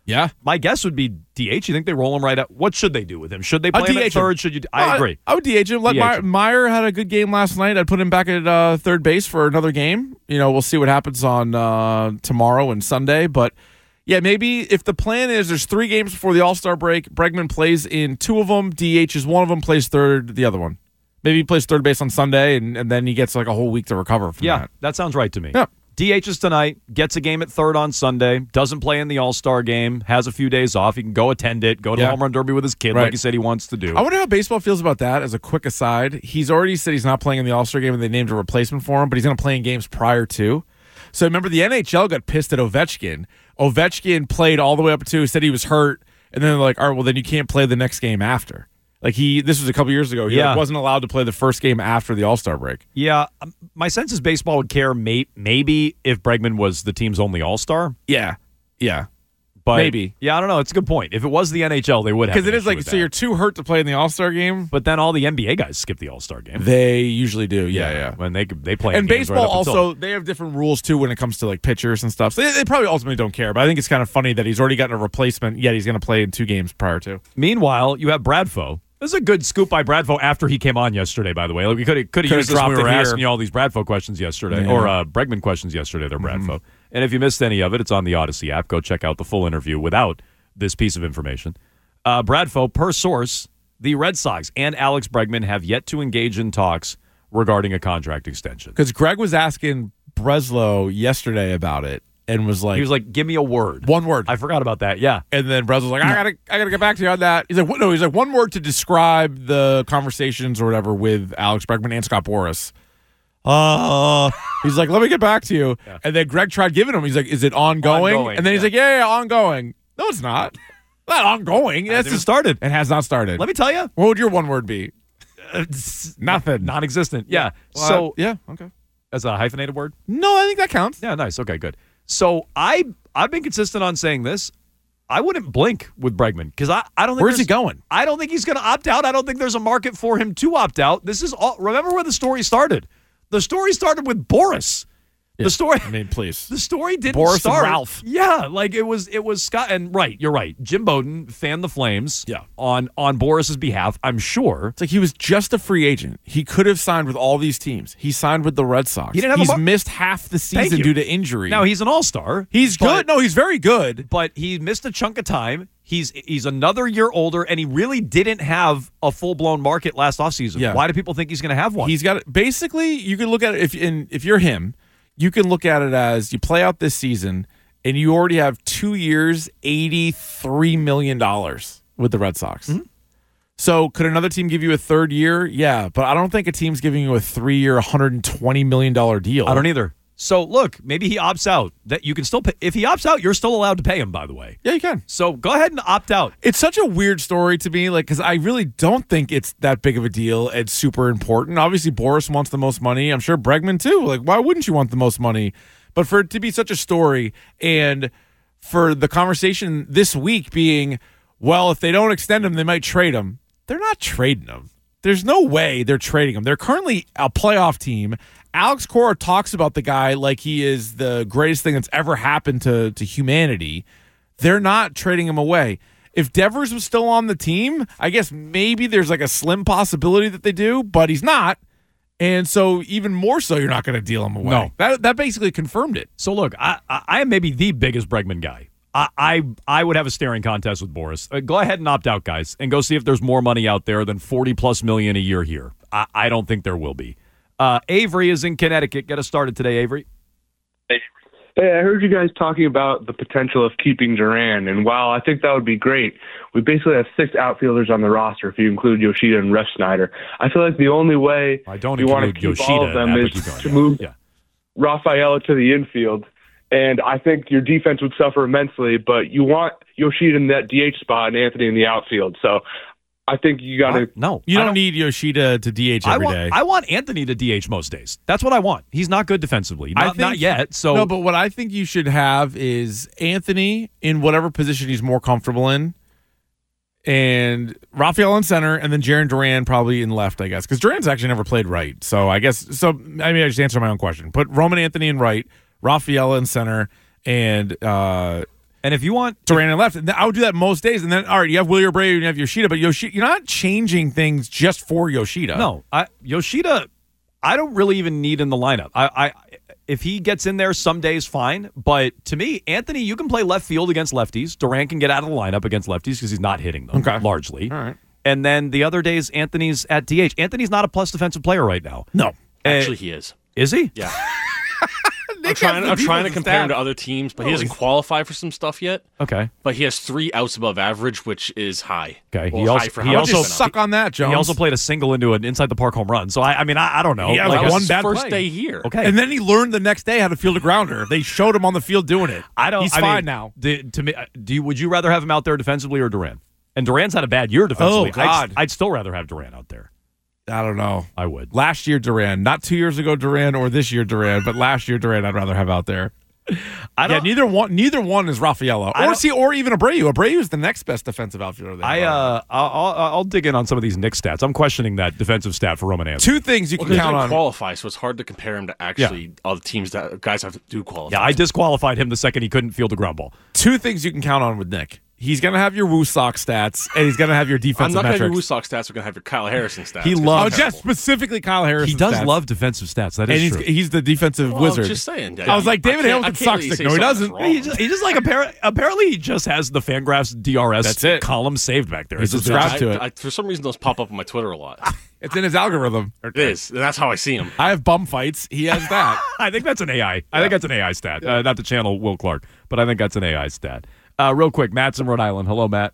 Yeah. My guess would be D H. You think they roll him right out? What should they do with him? Should they play I'd him D at H him. third? Should you? Well, I agree. I, I would D H him. Let D H Meyer, him. Meyer had a good game last night. I'd put him back at uh, third base for another game. You know, we'll see what happens on uh, tomorrow and Sunday. But, yeah, maybe if the plan is there's three games before the All-Star break, Bregman plays in two of them, D H is one of them, plays third the other one. Maybe he plays third base on Sunday, and, and then he gets like a whole week to recover from Yeah, that. that sounds right to me. Yeah. D H is tonight, gets a game at third on Sunday, doesn't play in the All-Star game, has a few days off. He can go attend it, go to Yeah. the Home Run Derby with his kid Right. like he said he wants to do. I wonder how baseball feels about that as a quick aside. He's already said he's not playing in the All-Star game and they named a replacement for him, but he's going to play in games prior to. So remember the N H L got pissed at Ovechkin. Ovechkin played all the way up to, said he was hurt, and then they're like, all right, well, then you can't play the next game after. Like he, this was a couple years ago. He Yeah. like, wasn't allowed to play the first game after the All-Star break. Yeah, um, my sense is baseball would care may- maybe if Bregman was the team's only All-Star. Yeah. Yeah. But Maybe. Yeah, I don't know. It's a good point. If it was the N H L, they would have. Because it an is issue like, with so that. you're too hurt to play in the All-Star game? But then all the N B A guys skip the All-Star game. They usually do. Yeah, yeah. When they they play. And in games baseball right up until- also, they have different rules too when it comes to like pitchers and stuff. So they, they probably ultimately don't care. But I think it's kind of funny that he's already gotten a replacement, yet he's going to play in two games prior to. Meanwhile, you have Bradfo. This is a good scoop by Bradfo after he came on yesterday, by the way. Like we could have could have Coulda used this when we dropped were it here. asking you all these Bradfo questions yesterday, Yeah. or uh, Bregman questions yesterday. They're Bradfo. Mm-hmm. And if you missed any of it, it's on the Odyssey app. Go check out the full interview without this piece of information. Uh, Bradfo, per source, the Red Sox and Alex Bregman have yet to engage in talks regarding a contract extension. Because Greg was asking Breslow yesterday about it and was like, He was like, give me a word. one word. I forgot about that. Yeah. And then Brez was like, I gotta, I gotta get back to you on that. He's like, what? No, he's like, one word to describe the conversations or whatever with Alex Bregman and Scott Boras. Uh, he's like, let me get back to you. Yeah. And then Greg tried giving him. He's like, is it ongoing? Ongoing, and then he's yeah. like, yeah, yeah, ongoing. No, it's not. Not ongoing. Hasn't That's even just started. It has not started. Let me tell you. What would your one word be? Nothing. Non-existent. Yeah. Well, so yeah, okay. as a hyphenated word? No, I think that counts. Yeah, nice. Okay, good. So I I've been consistent on saying this. I wouldn't blink with Bregman because I, I don't think Where's he there's- going? I don't think he's going to opt out. I don't think there's a market for him to opt out. This is all. Remember where the story started? The story started with Boris. Yeah. The story. I mean, please. The story didn't Boris and start. Ralph. Yeah, like it was. It was Scott. And right, you're right. Jim Bowden fanned the flames. Yeah. On on Boris's behalf, I'm sure. It's like he was just a free agent. He could have signed with all these teams. He signed with the Red Sox. He didn't have a He's mar- missed half the Thank season you. due to injury. Now he's an all-star. he's but- good. No, he's very good. but he missed a chunk of time. He's he's another year older, and he really didn't have a full blown market last offseason. Yeah. Why do people think he's going to have one? He's got it. Basically, you can look at it if in, if you're him, you can look at it as you play out this season and you already have two years, eighty-three million dollars with the Red Sox. Mm-hmm. So could another team give you a third year? Yeah, but I don't think a team's giving you a three year, one hundred twenty million dollars deal. I don't either. So look, maybe he opts out. That you can still pay. If he opts out, you're still allowed to pay him. By the way, Yeah, you can. so go ahead and opt out. It's such a weird story to me, like, because I really don't think it's that big of a deal. It's super important. Obviously, Boris wants the most money. I'm sure Bregman, too. Like, why wouldn't you want the most money? But for it to be such a story and for the conversation this week being, well, if they don't extend him, they might trade him. They're not trading him. There's no way they're trading him. They're currently a playoff team. Alex Cora talks about the guy like he is the greatest thing that's ever happened to, to humanity. They're not trading him away. If Devers was still on the team, I guess maybe there's like a slim possibility that they do, but he's not. And so even more so, you're not going to deal him away. No. That, that basically confirmed it. So look, I I, I am maybe the biggest Bregman guy. I, I I would have a staring contest with Boris. Uh, go ahead and opt out, guys, and go see if there's more money out there than forty plus million a year here. I, I don't think there will be. Uh, Avery is in Connecticut. Get us started today, Avery. Hey, I heard you guys talking about the potential of keeping Duran, and while I think that would be great, we basically have six outfielders on the roster if you include Yoshida and Ref Snyder. I feel like the only way I don't you want to include keep Yoshida all of them in that, is but keep going. to Yeah. move Yeah. Rafaela to the infield, and I think your defense would suffer immensely, but you want Yoshida in that D H spot and Anthony in the outfield. So I think you got to I- no, You I don't, need Yoshida to D H I every want, day. I want Anthony to D H most days. That's what I want. He's not good defensively. Not, I think, not yet. So no, but what I think you should have is Anthony in whatever position he's more comfortable in, and Rafael in center, and then Jarren Duran probably in left, I guess, because Duran's actually never played right. So I guess so. I mean, I just answered my own question. Put Roman Anthony in right, Rafael in center, and uh, And if you want Duran and left, and I would do that most days. And then, all right, you have Willie Abreu and you have Yoshida, but Yoshida, you're not changing things just for Yoshida. No, I, Yoshida, I don't really even need in the lineup. I, I if he gets in there some days, fine. But to me, Anthony, you can play left field against lefties. Duran can get out of the lineup against lefties because he's not hitting them okay. largely. All right. And then the other days, Anthony's at D H. Anthony's not a plus defensive player right now. No, actually, uh, he is. Is he? Yeah. I'm trying, I'm trying to compare stat. him to other teams, but oh, he doesn't qualify for some stuff yet. Okay. But he has three outs above average, which is high. Okay. Well, he also, high for he also just suck on that, Jones. He also played a single into an inside the park home run. So, I, I mean, I, I don't know. Yeah, like like one bad first play. day here. Okay. And then he learned the next day how to field a grounder. They showed him on the field doing it. I don't. He's I fine mean, now. Do, to me, do you, would you rather have him out there defensively or Duran? And Duran's had a bad year defensively. Oh, God. I'd, I'd still rather have Duran out there. I don't know. I would. Last year, Duran. Not two years ago, Duran, or this year, Duran, but last year, Duran, I'd rather have out there. I don't, yeah, neither one, neither one is Raffaello, or see, or even Abreu. Abreu is the next best defensive outfielder. They I uh, I'll, I'll I'll dig in on some of these Knicks stats. I'm questioning that defensive stat for Roman Anthony. Two things you well, can count he on. Qualify, so it's hard to compare him to actually yeah. all the teams that guys have to do qualify. Yeah, I disqualified him the second he couldn't field a ground ball. Two things you can count on with Nick. He's going to have your Woo Sox stats, and he's going to have your defensive I'm not going to have your Woo metrics. Sox stats. We're going to have your Kyle Harrison stats. He loves, oh, just specifically Kyle Harrison. He does stats. love defensive stats. That and is he's, true. He's the defensive well, wizard. I'm just saying. I was like, David Hamilton sucks. Really no, he doesn't. He just, he just like apparently, apparently he just has the Fangraphs D R S That's it. column saved back there. He's subscribed to it. I, I, for some reason, those pop up on my Twitter a lot. It's in his algorithm. It is. That's how I see him. I have bum fights. He has that. I think that's an A I. I yeah. think that's an A I stat. Uh, not to channel Will Clark, but I think that's an A I stat. Uh, real quick, Matt's in Rhode Island. Hello, Matt.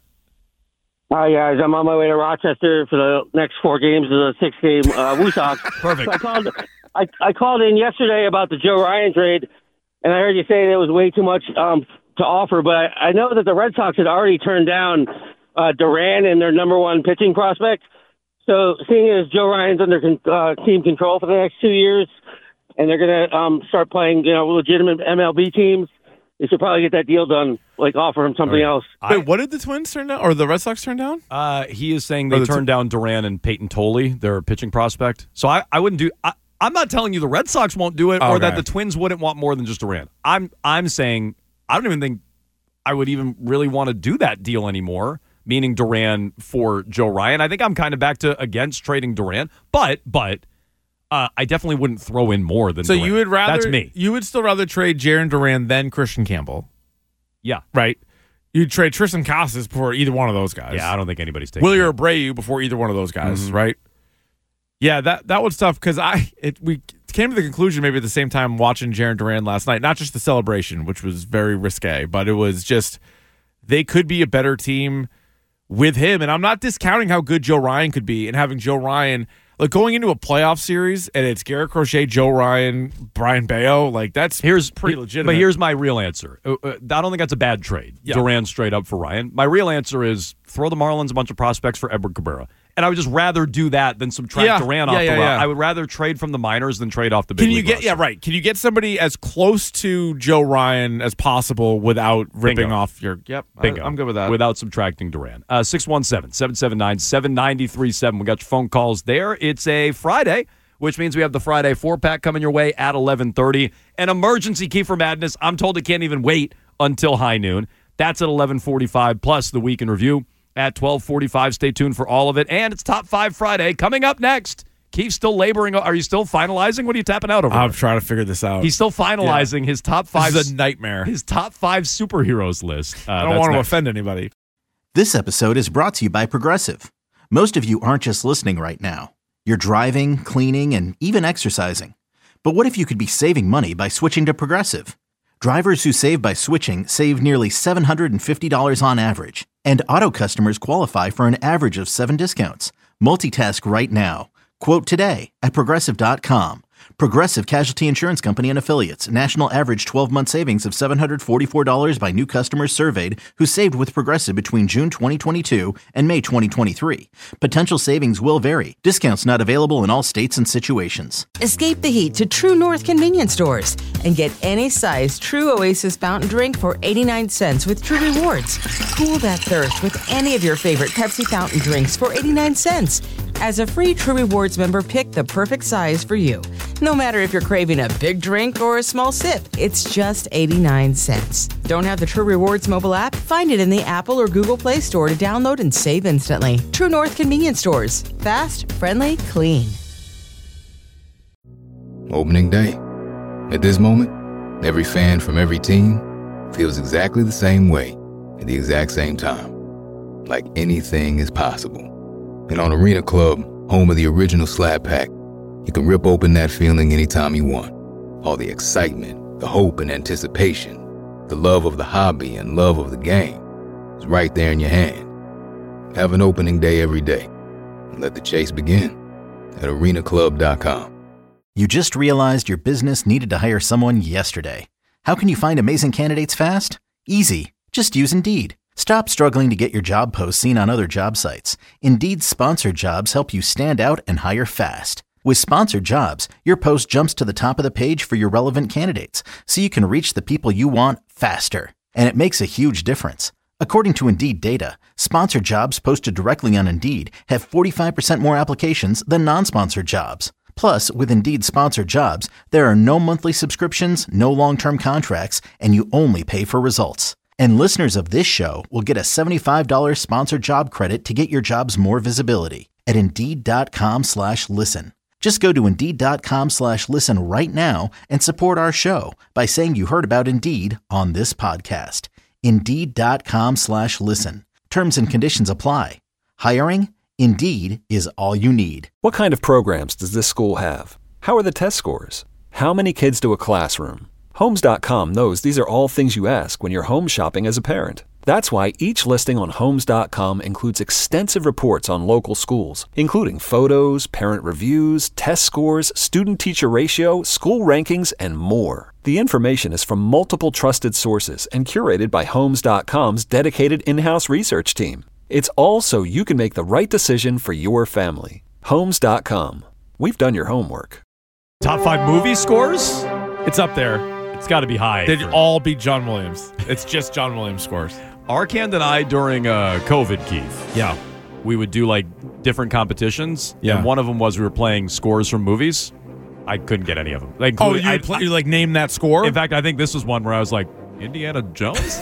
Hi, guys. I'm on my way to Rochester for the next four games of the six-game uh, Woo Sox. Perfect. So I called I, I called in yesterday about the Joe Ryan trade, and I heard you say there was way too much um, to offer, but I, I know that the Red Sox had already turned down uh, Duran and their number one pitching prospect. So seeing as Joe Ryan's under uh, team control for the next two years, and they're going to um, start playing, you know, legitimate M L B teams, they should probably get that deal done, like offer him something right. else. Wait, what did the Twins turn down? Or the Red Sox turn down? Uh, he is saying they the turned t- down Duran and Peyton Tolley, their pitching prospect. So I, I wouldn't do I, I'm not telling you the Red Sox won't do it or okay. that the Twins wouldn't want more than just Duran. I'm I'm saying I don't even think I would even really want to do that deal anymore, meaning Duran for Joe Ryan. I think I'm kind of back to against trading Duran, but but uh, I definitely wouldn't throw in more than So Duran. you would rather That's me. You would still rather trade Jarren Duran than Christian Campbell. Yeah. Right. You'd trade Tristan Casas before either one of those guys. Yeah, I don't think anybody's taking Willie him. Abreu before either one of those guys, Mm-hmm. right? Yeah, that that was tough because I it we came to the conclusion maybe at the same time watching Jarren Duran last night, not just the celebration, which was very risque, but it was just they could be a better team with him. And I'm not discounting how good Joe Ryan could be and having Joe Ryan like going into a playoff series and it's Garrett Crochet, Joe Ryan, Brian Bayo, like that's here's pretty legitimate. But here's my real answer. Uh, uh, I don't think that's a bad trade. Yeah. Duran straight up for Ryan. My real answer is throw the Marlins a bunch of prospects for Edward Cabrera. And I would just rather do that than subtract Yeah. Duran Yeah, off yeah, the roster. yeah. I would rather trade from the minors than trade off the big Can you league get roster. yeah right? Can you get somebody as close to Joe Ryan as possible without ripping Bingo. off your? Yep, Bingo. I, I'm good with that. Without subtracting Duran. Uh, six one seven, seven seven nine, seven nine three seven. We got your phone calls there. It's a Friday, which means we have the Friday four-pack coming your way at eleven thirty. An emergency Key for Madness. I'm told it can't even wait until high noon. That's at eleven forty-five, plus the Week in Review at twelve forty-five. Stay tuned for all of it. And it's Top five Friday coming up next. Keith's still laboring. Are you still finalizing? What are you tapping out over? I'm there? trying to figure this out. He's still finalizing Yeah. his top five. This is a nightmare. His top five superheroes list. Uh, I don't that's want to next. offend anybody. This episode is brought to you by Progressive. Most of you aren't just listening right now. You're driving, cleaning, and even exercising. But what if you could be saving money by switching to Progressive? Drivers who save by switching save nearly seven hundred fifty dollars on average. And auto customers qualify for an average of seven discounts. Multitask right now. Quote today at Progressive dot com. Progressive Casualty Insurance Company and Affiliates. National average twelve-month savings of seven hundred forty-four dollars by new customers surveyed who saved with Progressive between June twenty twenty-two and May twenty twenty-three. Potential savings will vary. Discounts not available in all states and situations. Escape the heat to True North convenience stores and get any size True Oasis fountain drink for eighty-nine cents with True Rewards. Cool that thirst with any of your favorite Pepsi fountain drinks for eighty-nine cents. As a free True Rewards member, pick the perfect size for you. No matter if you're craving a big drink or a small sip, it's just eighty-nine cents. Don't have the True Rewards mobile app? Find it in the Apple or Google Play Store to download and save instantly. True North Convenience Stores. Fast, friendly, clean. Opening day. At this moment, every fan from every team feels exactly the same way at the exact same time. Like anything is possible. And on Arena Club, home of the original Slab Pack, you can rip open that feeling anytime you want. All the excitement, the hope and anticipation, the love of the hobby and love of the game is right there in your hand. Have an opening day every day and let the chase begin at arena club dot com. You just realized your business needed to hire someone yesterday. How can you find amazing candidates fast? Easy. Just use Indeed. Stop struggling to get your job posts seen on other job sites. Indeed's sponsored jobs help you stand out and hire fast. With sponsored jobs, your post jumps to the top of the page for your relevant candidates, so you can reach the people you want faster. And it makes a huge difference. According to Indeed data, sponsored jobs posted directly on Indeed have forty-five percent more applications than non-sponsored jobs. Plus, with Indeed sponsored jobs, there are no monthly subscriptions, no long-term contracts, and you only pay for results. And listeners of this show will get a seventy-five dollars sponsored job credit to get your jobs more visibility at Indeed.com slash listen. Just go to Indeed.com slash listen right now and support our show by saying you heard about Indeed on this podcast. Indeed.com slash listen. Terms and conditions apply. Hiring? Indeed is all you need. What kind of programs does this school have? How are the test scores? How many kids do a classroom? Homes dot com knows these are all things you ask when you're home shopping as a parent. That's why each listing on Homes dot com includes extensive reports on local schools, including photos, parent reviews, test scores, student-teacher ratio, school rankings, and more. The information is from multiple trusted sources and curated by Homes dot com's dedicated in-house research team. It's all so you can make the right decision for your family. Homes dot com. We've done your homework. Top five movie scores? It's up there. It's got to be high. They'd for- all be John Williams. It's just John Williams scores. Arcand and I, during uh, COVID, Keith, Yeah. we would do like different competitions. Yeah. And one of them was we were playing scores from movies. I couldn't get any of them. Like, Oh, you I, play, you like name that score? in fact, I think this was one where I was like, Indiana Jones?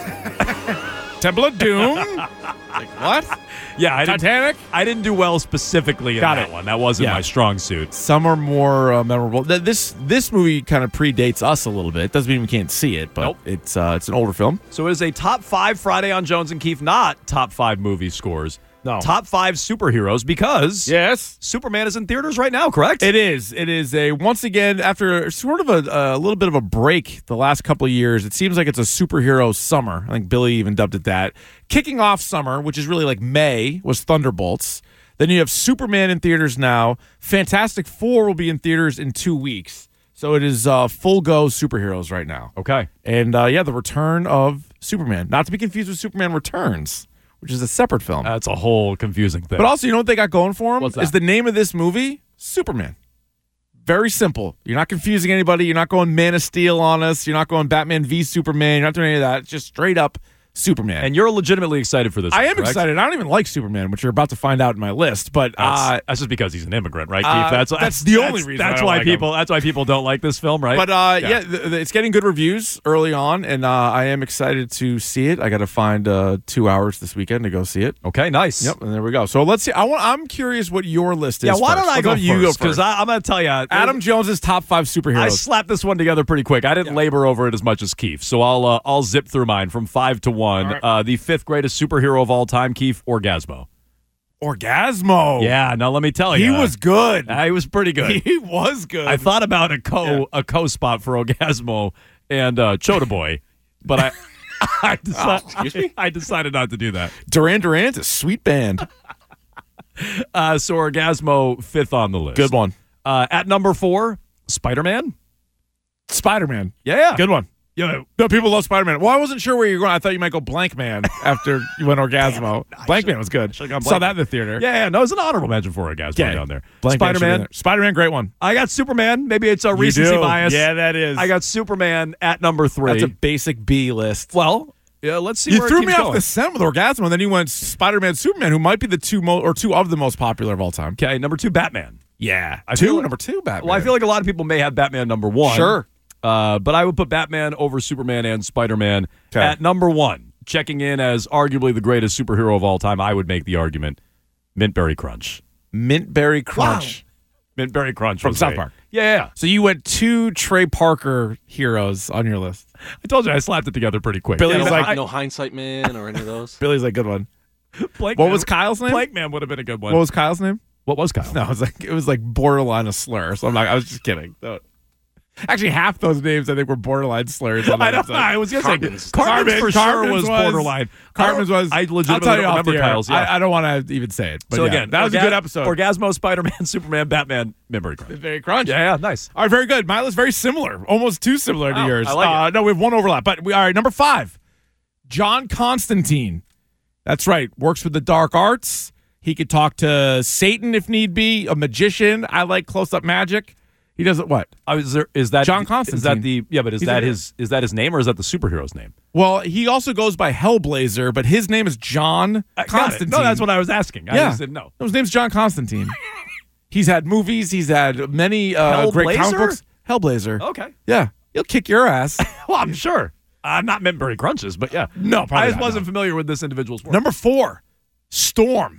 Temple of Doom? Like what? Yeah, I didn't, Titanic? I didn't do well specifically in Got that it. one. That wasn't Yeah. my strong suit. Some are more uh, memorable. Th- This this movie kind of predates us a little bit. Doesn't mean we can't see it, but Nope. it's uh, it's an older film. So it is a top five Friday on Jones and Keith, not top five movie scores. No. Top five superheroes because Yes. Superman is in theaters right now, correct? It is. It is a once again after sort of a, a little bit of a break the last couple of years. It seems like it's a superhero summer. I think Billy even dubbed it that. Kicking off summer, which is really like May, was Thunderbolts. Then you have Superman in theaters now. Fantastic Four will be in theaters in two weeks. So it is uh, full go superheroes right now. Okay. And uh, yeah, the return of Superman, not to be confused with Superman Returns, which is a separate film. That's a whole confusing thing. But also, you know what they got going for them? What's that? Is the name of this movie Superman. Very simple. You're not confusing anybody. You're not going Man of Steel on us. You're not going Batman v Superman. You're not doing any of that. It's just straight up Superman. And you're legitimately excited for this I one, am correct? excited. I don't even like Superman, which you're about to find out in my list. But That's, uh, that's just because he's an immigrant, right, Keith? uh, that's, that's the only reason That's I don't why like people. him. That's why people don't like this film, right? But uh, yeah, th- th- it's getting good reviews early on, and uh, I am excited to see it. I got to find uh, two hours this weekend to go see it. Okay, nice. Yep, and there we go. So let's see. I want. I'm curious what your list is. Yeah, why first. don't I Let's go have you go first? Because first. I'm going to tell you, Adam Jones's top five superheroes. I slapped this one together pretty quick. I didn't labor over it as much as Keith, so I'll uh, I'll zip through mine from five to one. Right. Uh, the fifth greatest superhero of all time, Keith, Orgasmo. Orgasmo. Yeah, now let me tell He you, was good. Uh, he was pretty good. He was good. I thought about a co Yeah. a co spot for Orgasmo and uh, Chota Boy, but I I, decided, Oh, excuse me? I decided not to do that. Duran Duran's a sweet band. Uh, so Orgasmo fifth on the list. Good one. Uh, at number four, Spider Man. Spider Man. Yeah, Good one. Yeah, No, people love Spider Man. Well, I wasn't sure where you were going. I thought you might go Blank Man after you went Orgasmo. Blank Man was good. should've gone Saw Blank that Man. in the theater. yeah, yeah. No, it's an honorable mention for Orgasmo Yeah. down there. Blank Spider Man. Spider Man, great one. I got Superman. Maybe it's a You recency do. bias. Yeah, that is. I got Superman at number three. That's a basic B list. well, Yeah, let's see You where threw it me keeps off going. the scent with Orgasmo, and then you went Spider-Man, Superman, who might be the two mo- or two of the most popular of all time. Okay, number two, Batman. Yeah, I two feel like- number two, Batman. Well, I feel like a lot of people may have Batman number one. Sure. Uh, but I would put Batman over Superman and Spider-Man Okay. at number one. Checking in as arguably the greatest superhero of all time, I would make the argument Mintberry Crunch. Mintberry Crunch. Mintberry Crunch From was South a- Park. Yeah, yeah. So you went two Trey Parker heroes on your list. I told you I slapped it together pretty quick. Billy's Yeah, no, like- hi- no hindsight man or any of those. Billy's a good one. Plank What Man- was Kyle's name? Plank Man would have been a good one. What was Kyle's name? What was Kyle? No, it was like it was like borderline a slur. So I'm not. I was just kidding. So- Actually, half those names I think were borderline slurs. On I that know. episode. I was going to say Cartman's. Cartman's for sure Cartman's was was- borderline. Cartman's was. I I'll legitimately tell you don't off remember the air. Kyle's. Yeah. I, I don't want to even say it. But so yeah, again, that was a Orga- good episode. Orgasmo, Spider-Man, Superman, Batman, Mintberry Crunch. Very crunch. Yeah, yeah, nice. All right, very good. My list very similar, almost too similar to Wow, yours. I like uh, No, we have one overlap, but we all right. Number five, John Constantine. That's right. Works with the dark arts. He could talk to Satan if need be. A magician. I like close-up magic. He does it. What? Oh, is, there, is that John Is Constantine. that the yeah? But is He's that a- his is that his name or is that the superhero's name? Well, he also goes by Hellblazer, but his name is John I got it. Constantine. No, that's what I was asking. I Yeah. just didn't know. No, his name's John Constantine. He's had movies. He's had many uh, great comic Hellblazer? books. Hellblazer. Okay. Yeah, he'll kick your ass. Well, I'm sure. I'm not Mintberry Crunches, but yeah. No, probably I just not, wasn't no. familiar with this individual's work. Number four, Storm.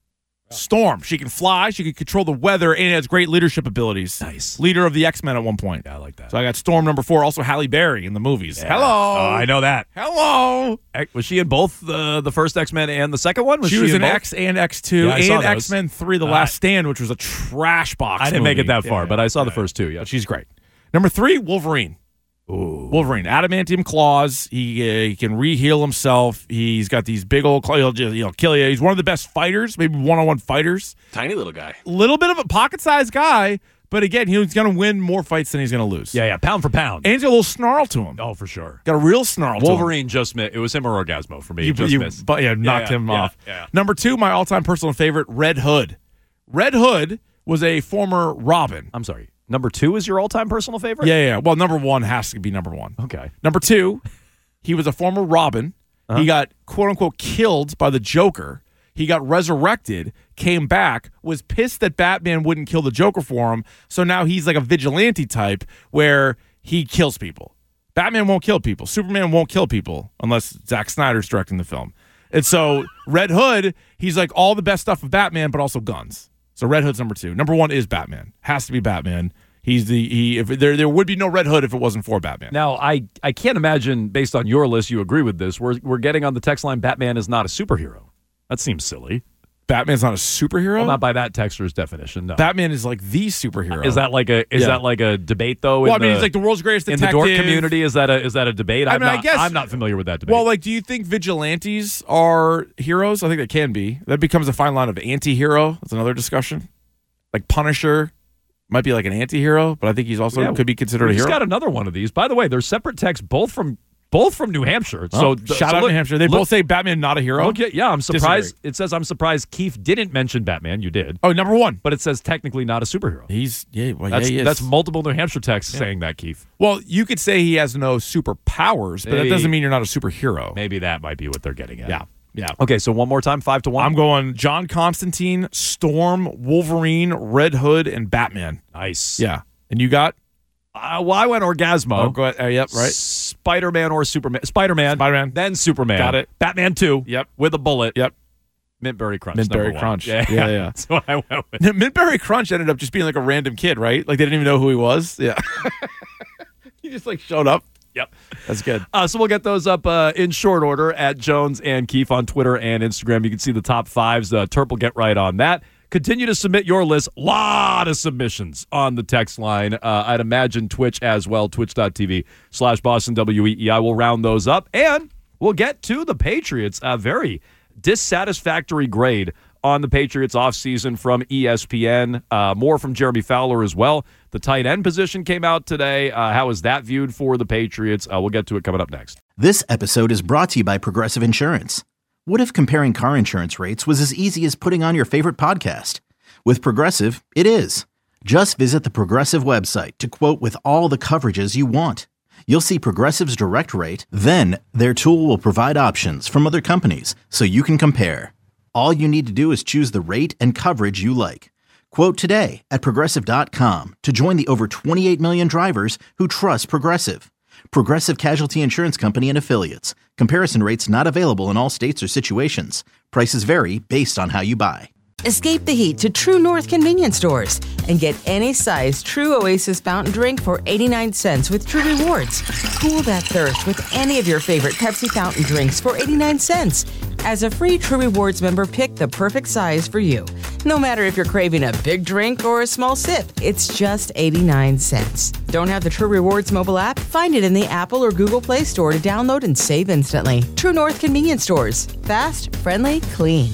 Storm. She can fly. She can control the weather, and has great leadership abilities. Nice. Leader of the X-Men at one point. Yeah, I like that. So I got Storm number four. Also Halle Berry in the movies. Yeah. Hello. Oh, I know that. Hello. Heck, Was she in both the the first X-Men and the second one? Was she was in in both? X and X two Yeah, I saw and those. X-Men three, The Uh, Last Stand, which was a trash box I didn't make it movie. that far, Yeah, but I saw the yeah. first two. Yeah. But she's great. Number three, Wolverine. Ooh. Wolverine, adamantium claws. He, uh, he can re-heal himself. He's got these big old claws. He'll just he'll kill you. He's one of the best fighters, maybe one-on-one fighters. Tiny little guy. Little bit of a pocket-sized guy, but again, he's going to win more fights than he's going to lose. Yeah, yeah. Pound for pound. And he's got a little snarl to him. Oh, for sure. Got a real snarl to him. Wolverine just missed. It was him or Orgasmo for me. You, just you- missed. but yeah, knocked yeah, him yeah, off. yeah. Number two, my all-time personal favorite, Red Hood. Red Hood was a former Robin. I'm sorry. Number two is your all-time personal favorite? Yeah, yeah. Well, number one has to be number one. Okay. Number two, he was a former Robin. Uh-huh. He got quote unquote killed by the Joker. He got resurrected, came back, was pissed that Batman wouldn't kill the Joker for him. So now he's like a vigilante type where he kills people. Batman won't kill people. Superman won't kill people unless Zack Snyder's directing the film. And so Red Hood, he's like all the best stuff of Batman, but also guns. So Red Hood's number two. Number one is Batman. Has to be Batman. He's the he. If there there would be no Red Hood if it wasn't for Batman. Now, I, I can't imagine, based on your list, you agree with this. We're, we're getting on the text line, Batman is not a superhero. That seems silly. Batman's not a superhero. Well, not by that texter's definition, no. Batman is like the superhero. Is that like a is Yeah. that like a debate though? Well, in I mean, the, he's like the world's greatest in detective. the dork community. Is that a is that a debate? I I'm mean, I not, guess- I'm not familiar with that debate. Well, like, do you think vigilantes are heroes? I think they can be. That becomes a fine line of anti-hero. That's another discussion. Like Punisher might be like an anti-hero, but I think he's also Yeah, could be considered we a just hero. got another one of these. By the way, there's separate texts both from both from New Hampshire. Oh, So th- shout so out look- New Hampshire. They look- both say Batman not a hero. Look at, yeah, I'm surprised. Disagree. It says I'm surprised Keith didn't mention Batman. You did. Oh, number one. But it says technically not a superhero. He's yeah, well, That's, yeah, he is. that's multiple New Hampshire texts saying that, Keith. Well, you could say he has no superpowers, but Maybe- that doesn't mean you're not a superhero. Maybe that might be what they're getting at. Yeah. Yeah. Okay, so one more time, five to one. I'm going John Constantine, Storm, Wolverine, Red Hood, and Batman. Nice. Yeah. And you got? Uh, well, I went Orgasmo. Oh, go ahead. Uh, yep, right. Spider-Man or Superman. Spider-Man. Spider-Man. Then Superman. Got it. Batman two. Yep. With a bullet. Yep. Mintberry Crunch. Mintberry number one. Crunch. Yeah, Yeah, yeah. That's what I went with. Mintberry Crunch ended up just being like a random kid, right? Like they didn't even know who he was. Yeah. He just like showed up. Yep. That's good. Uh, so we'll get those up uh, in short order at Jones and Keefe on Twitter and Instagram. You can see the top fives. Uh, Terp will get right on that. Continue to submit your list. Lot of submissions on the text line. Uh, I'd imagine Twitch as well, twitch.tv slash Boston W E E. I will round those up, and we'll get to the Patriots. A very dissatisfactory grade on the Patriots offseason from E S P N. Uh, more from Jeremy Fowler as well. The tight end position came out today. Uh, how is that viewed for the Patriots? Uh, we'll get to it coming up next. This episode is brought to you by Progressive Insurance. What if comparing car insurance rates was as easy as putting on your favorite podcast? With Progressive, it is. Just visit the Progressive website to quote with all the coverages you want. You'll see Progressive's direct rate, then their tool will provide options from other companies so you can compare. All you need to do is choose the rate and coverage you like. Quote today at Progressive dot com to join the over twenty-eight million drivers who trust Progressive. Progressive Casualty Insurance Company and Affiliates. Comparison rates not available in all states or situations. Prices vary based on how you buy. Escape the heat to True North convenience stores and get any size True Oasis fountain drink for eighty-nine cents with True Rewards. Cool that thirst with any of your favorite Pepsi fountain drinks for eighty-nine cents. As a free True Rewards member, pick the perfect size for you. No matter if you're craving a big drink or a small sip, it's just eighty-nine cents. Don't have the True Rewards mobile app? Find it in the Apple or Google Play Store to download and save instantly. True North convenience stores. Fast, friendly, clean.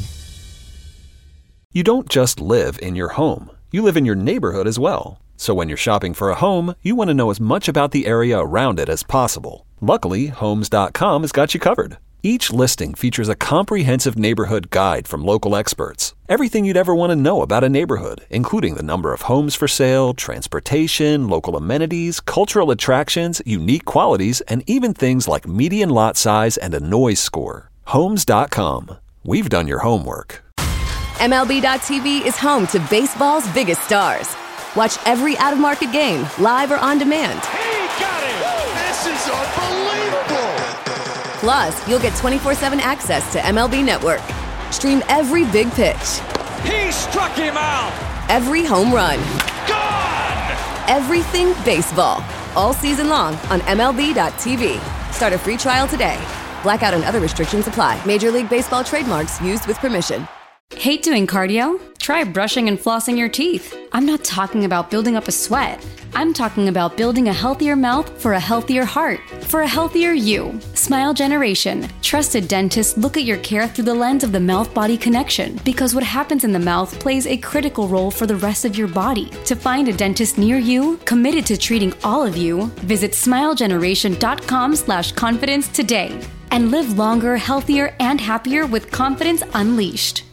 You don't just live in your home. You live in your neighborhood as well. So when you're shopping for a home, you want to know as much about the area around it as possible. Luckily, Homes dot com has got you covered. Each listing features a comprehensive neighborhood guide from local experts. Everything you'd ever want to know about a neighborhood, including the number of homes for sale, transportation, local amenities, cultural attractions, unique qualities, and even things like median lot size and a noise score. Homes dot com. We've done your homework. M L B dot T V is home to baseball's biggest stars. Watch every out-of-market game, live or on demand. He got it! This is unbelievable! Plus, you'll get twenty-four seven access to M L B Network. Stream every big pitch. He struck him out! Every home run. Gone! Everything baseball. All season long on M L B dot T V. Start a free trial today. Blackout and other restrictions apply. Major League Baseball trademarks used with permission. Hate doing cardio? Try brushing and flossing your teeth. I'm not talking about building up a sweat. I'm talking about building a healthier mouth for a healthier heart, for a healthier you. Smile Generation. Trusted dentists look at your care through the lens of the mouth-body connection, because what happens in the mouth plays a critical role for the rest of your body. To find a dentist near you, committed to treating all of you, visit smile generation dot com slash confidence today and live longer, healthier, and happier with confidence unleashed.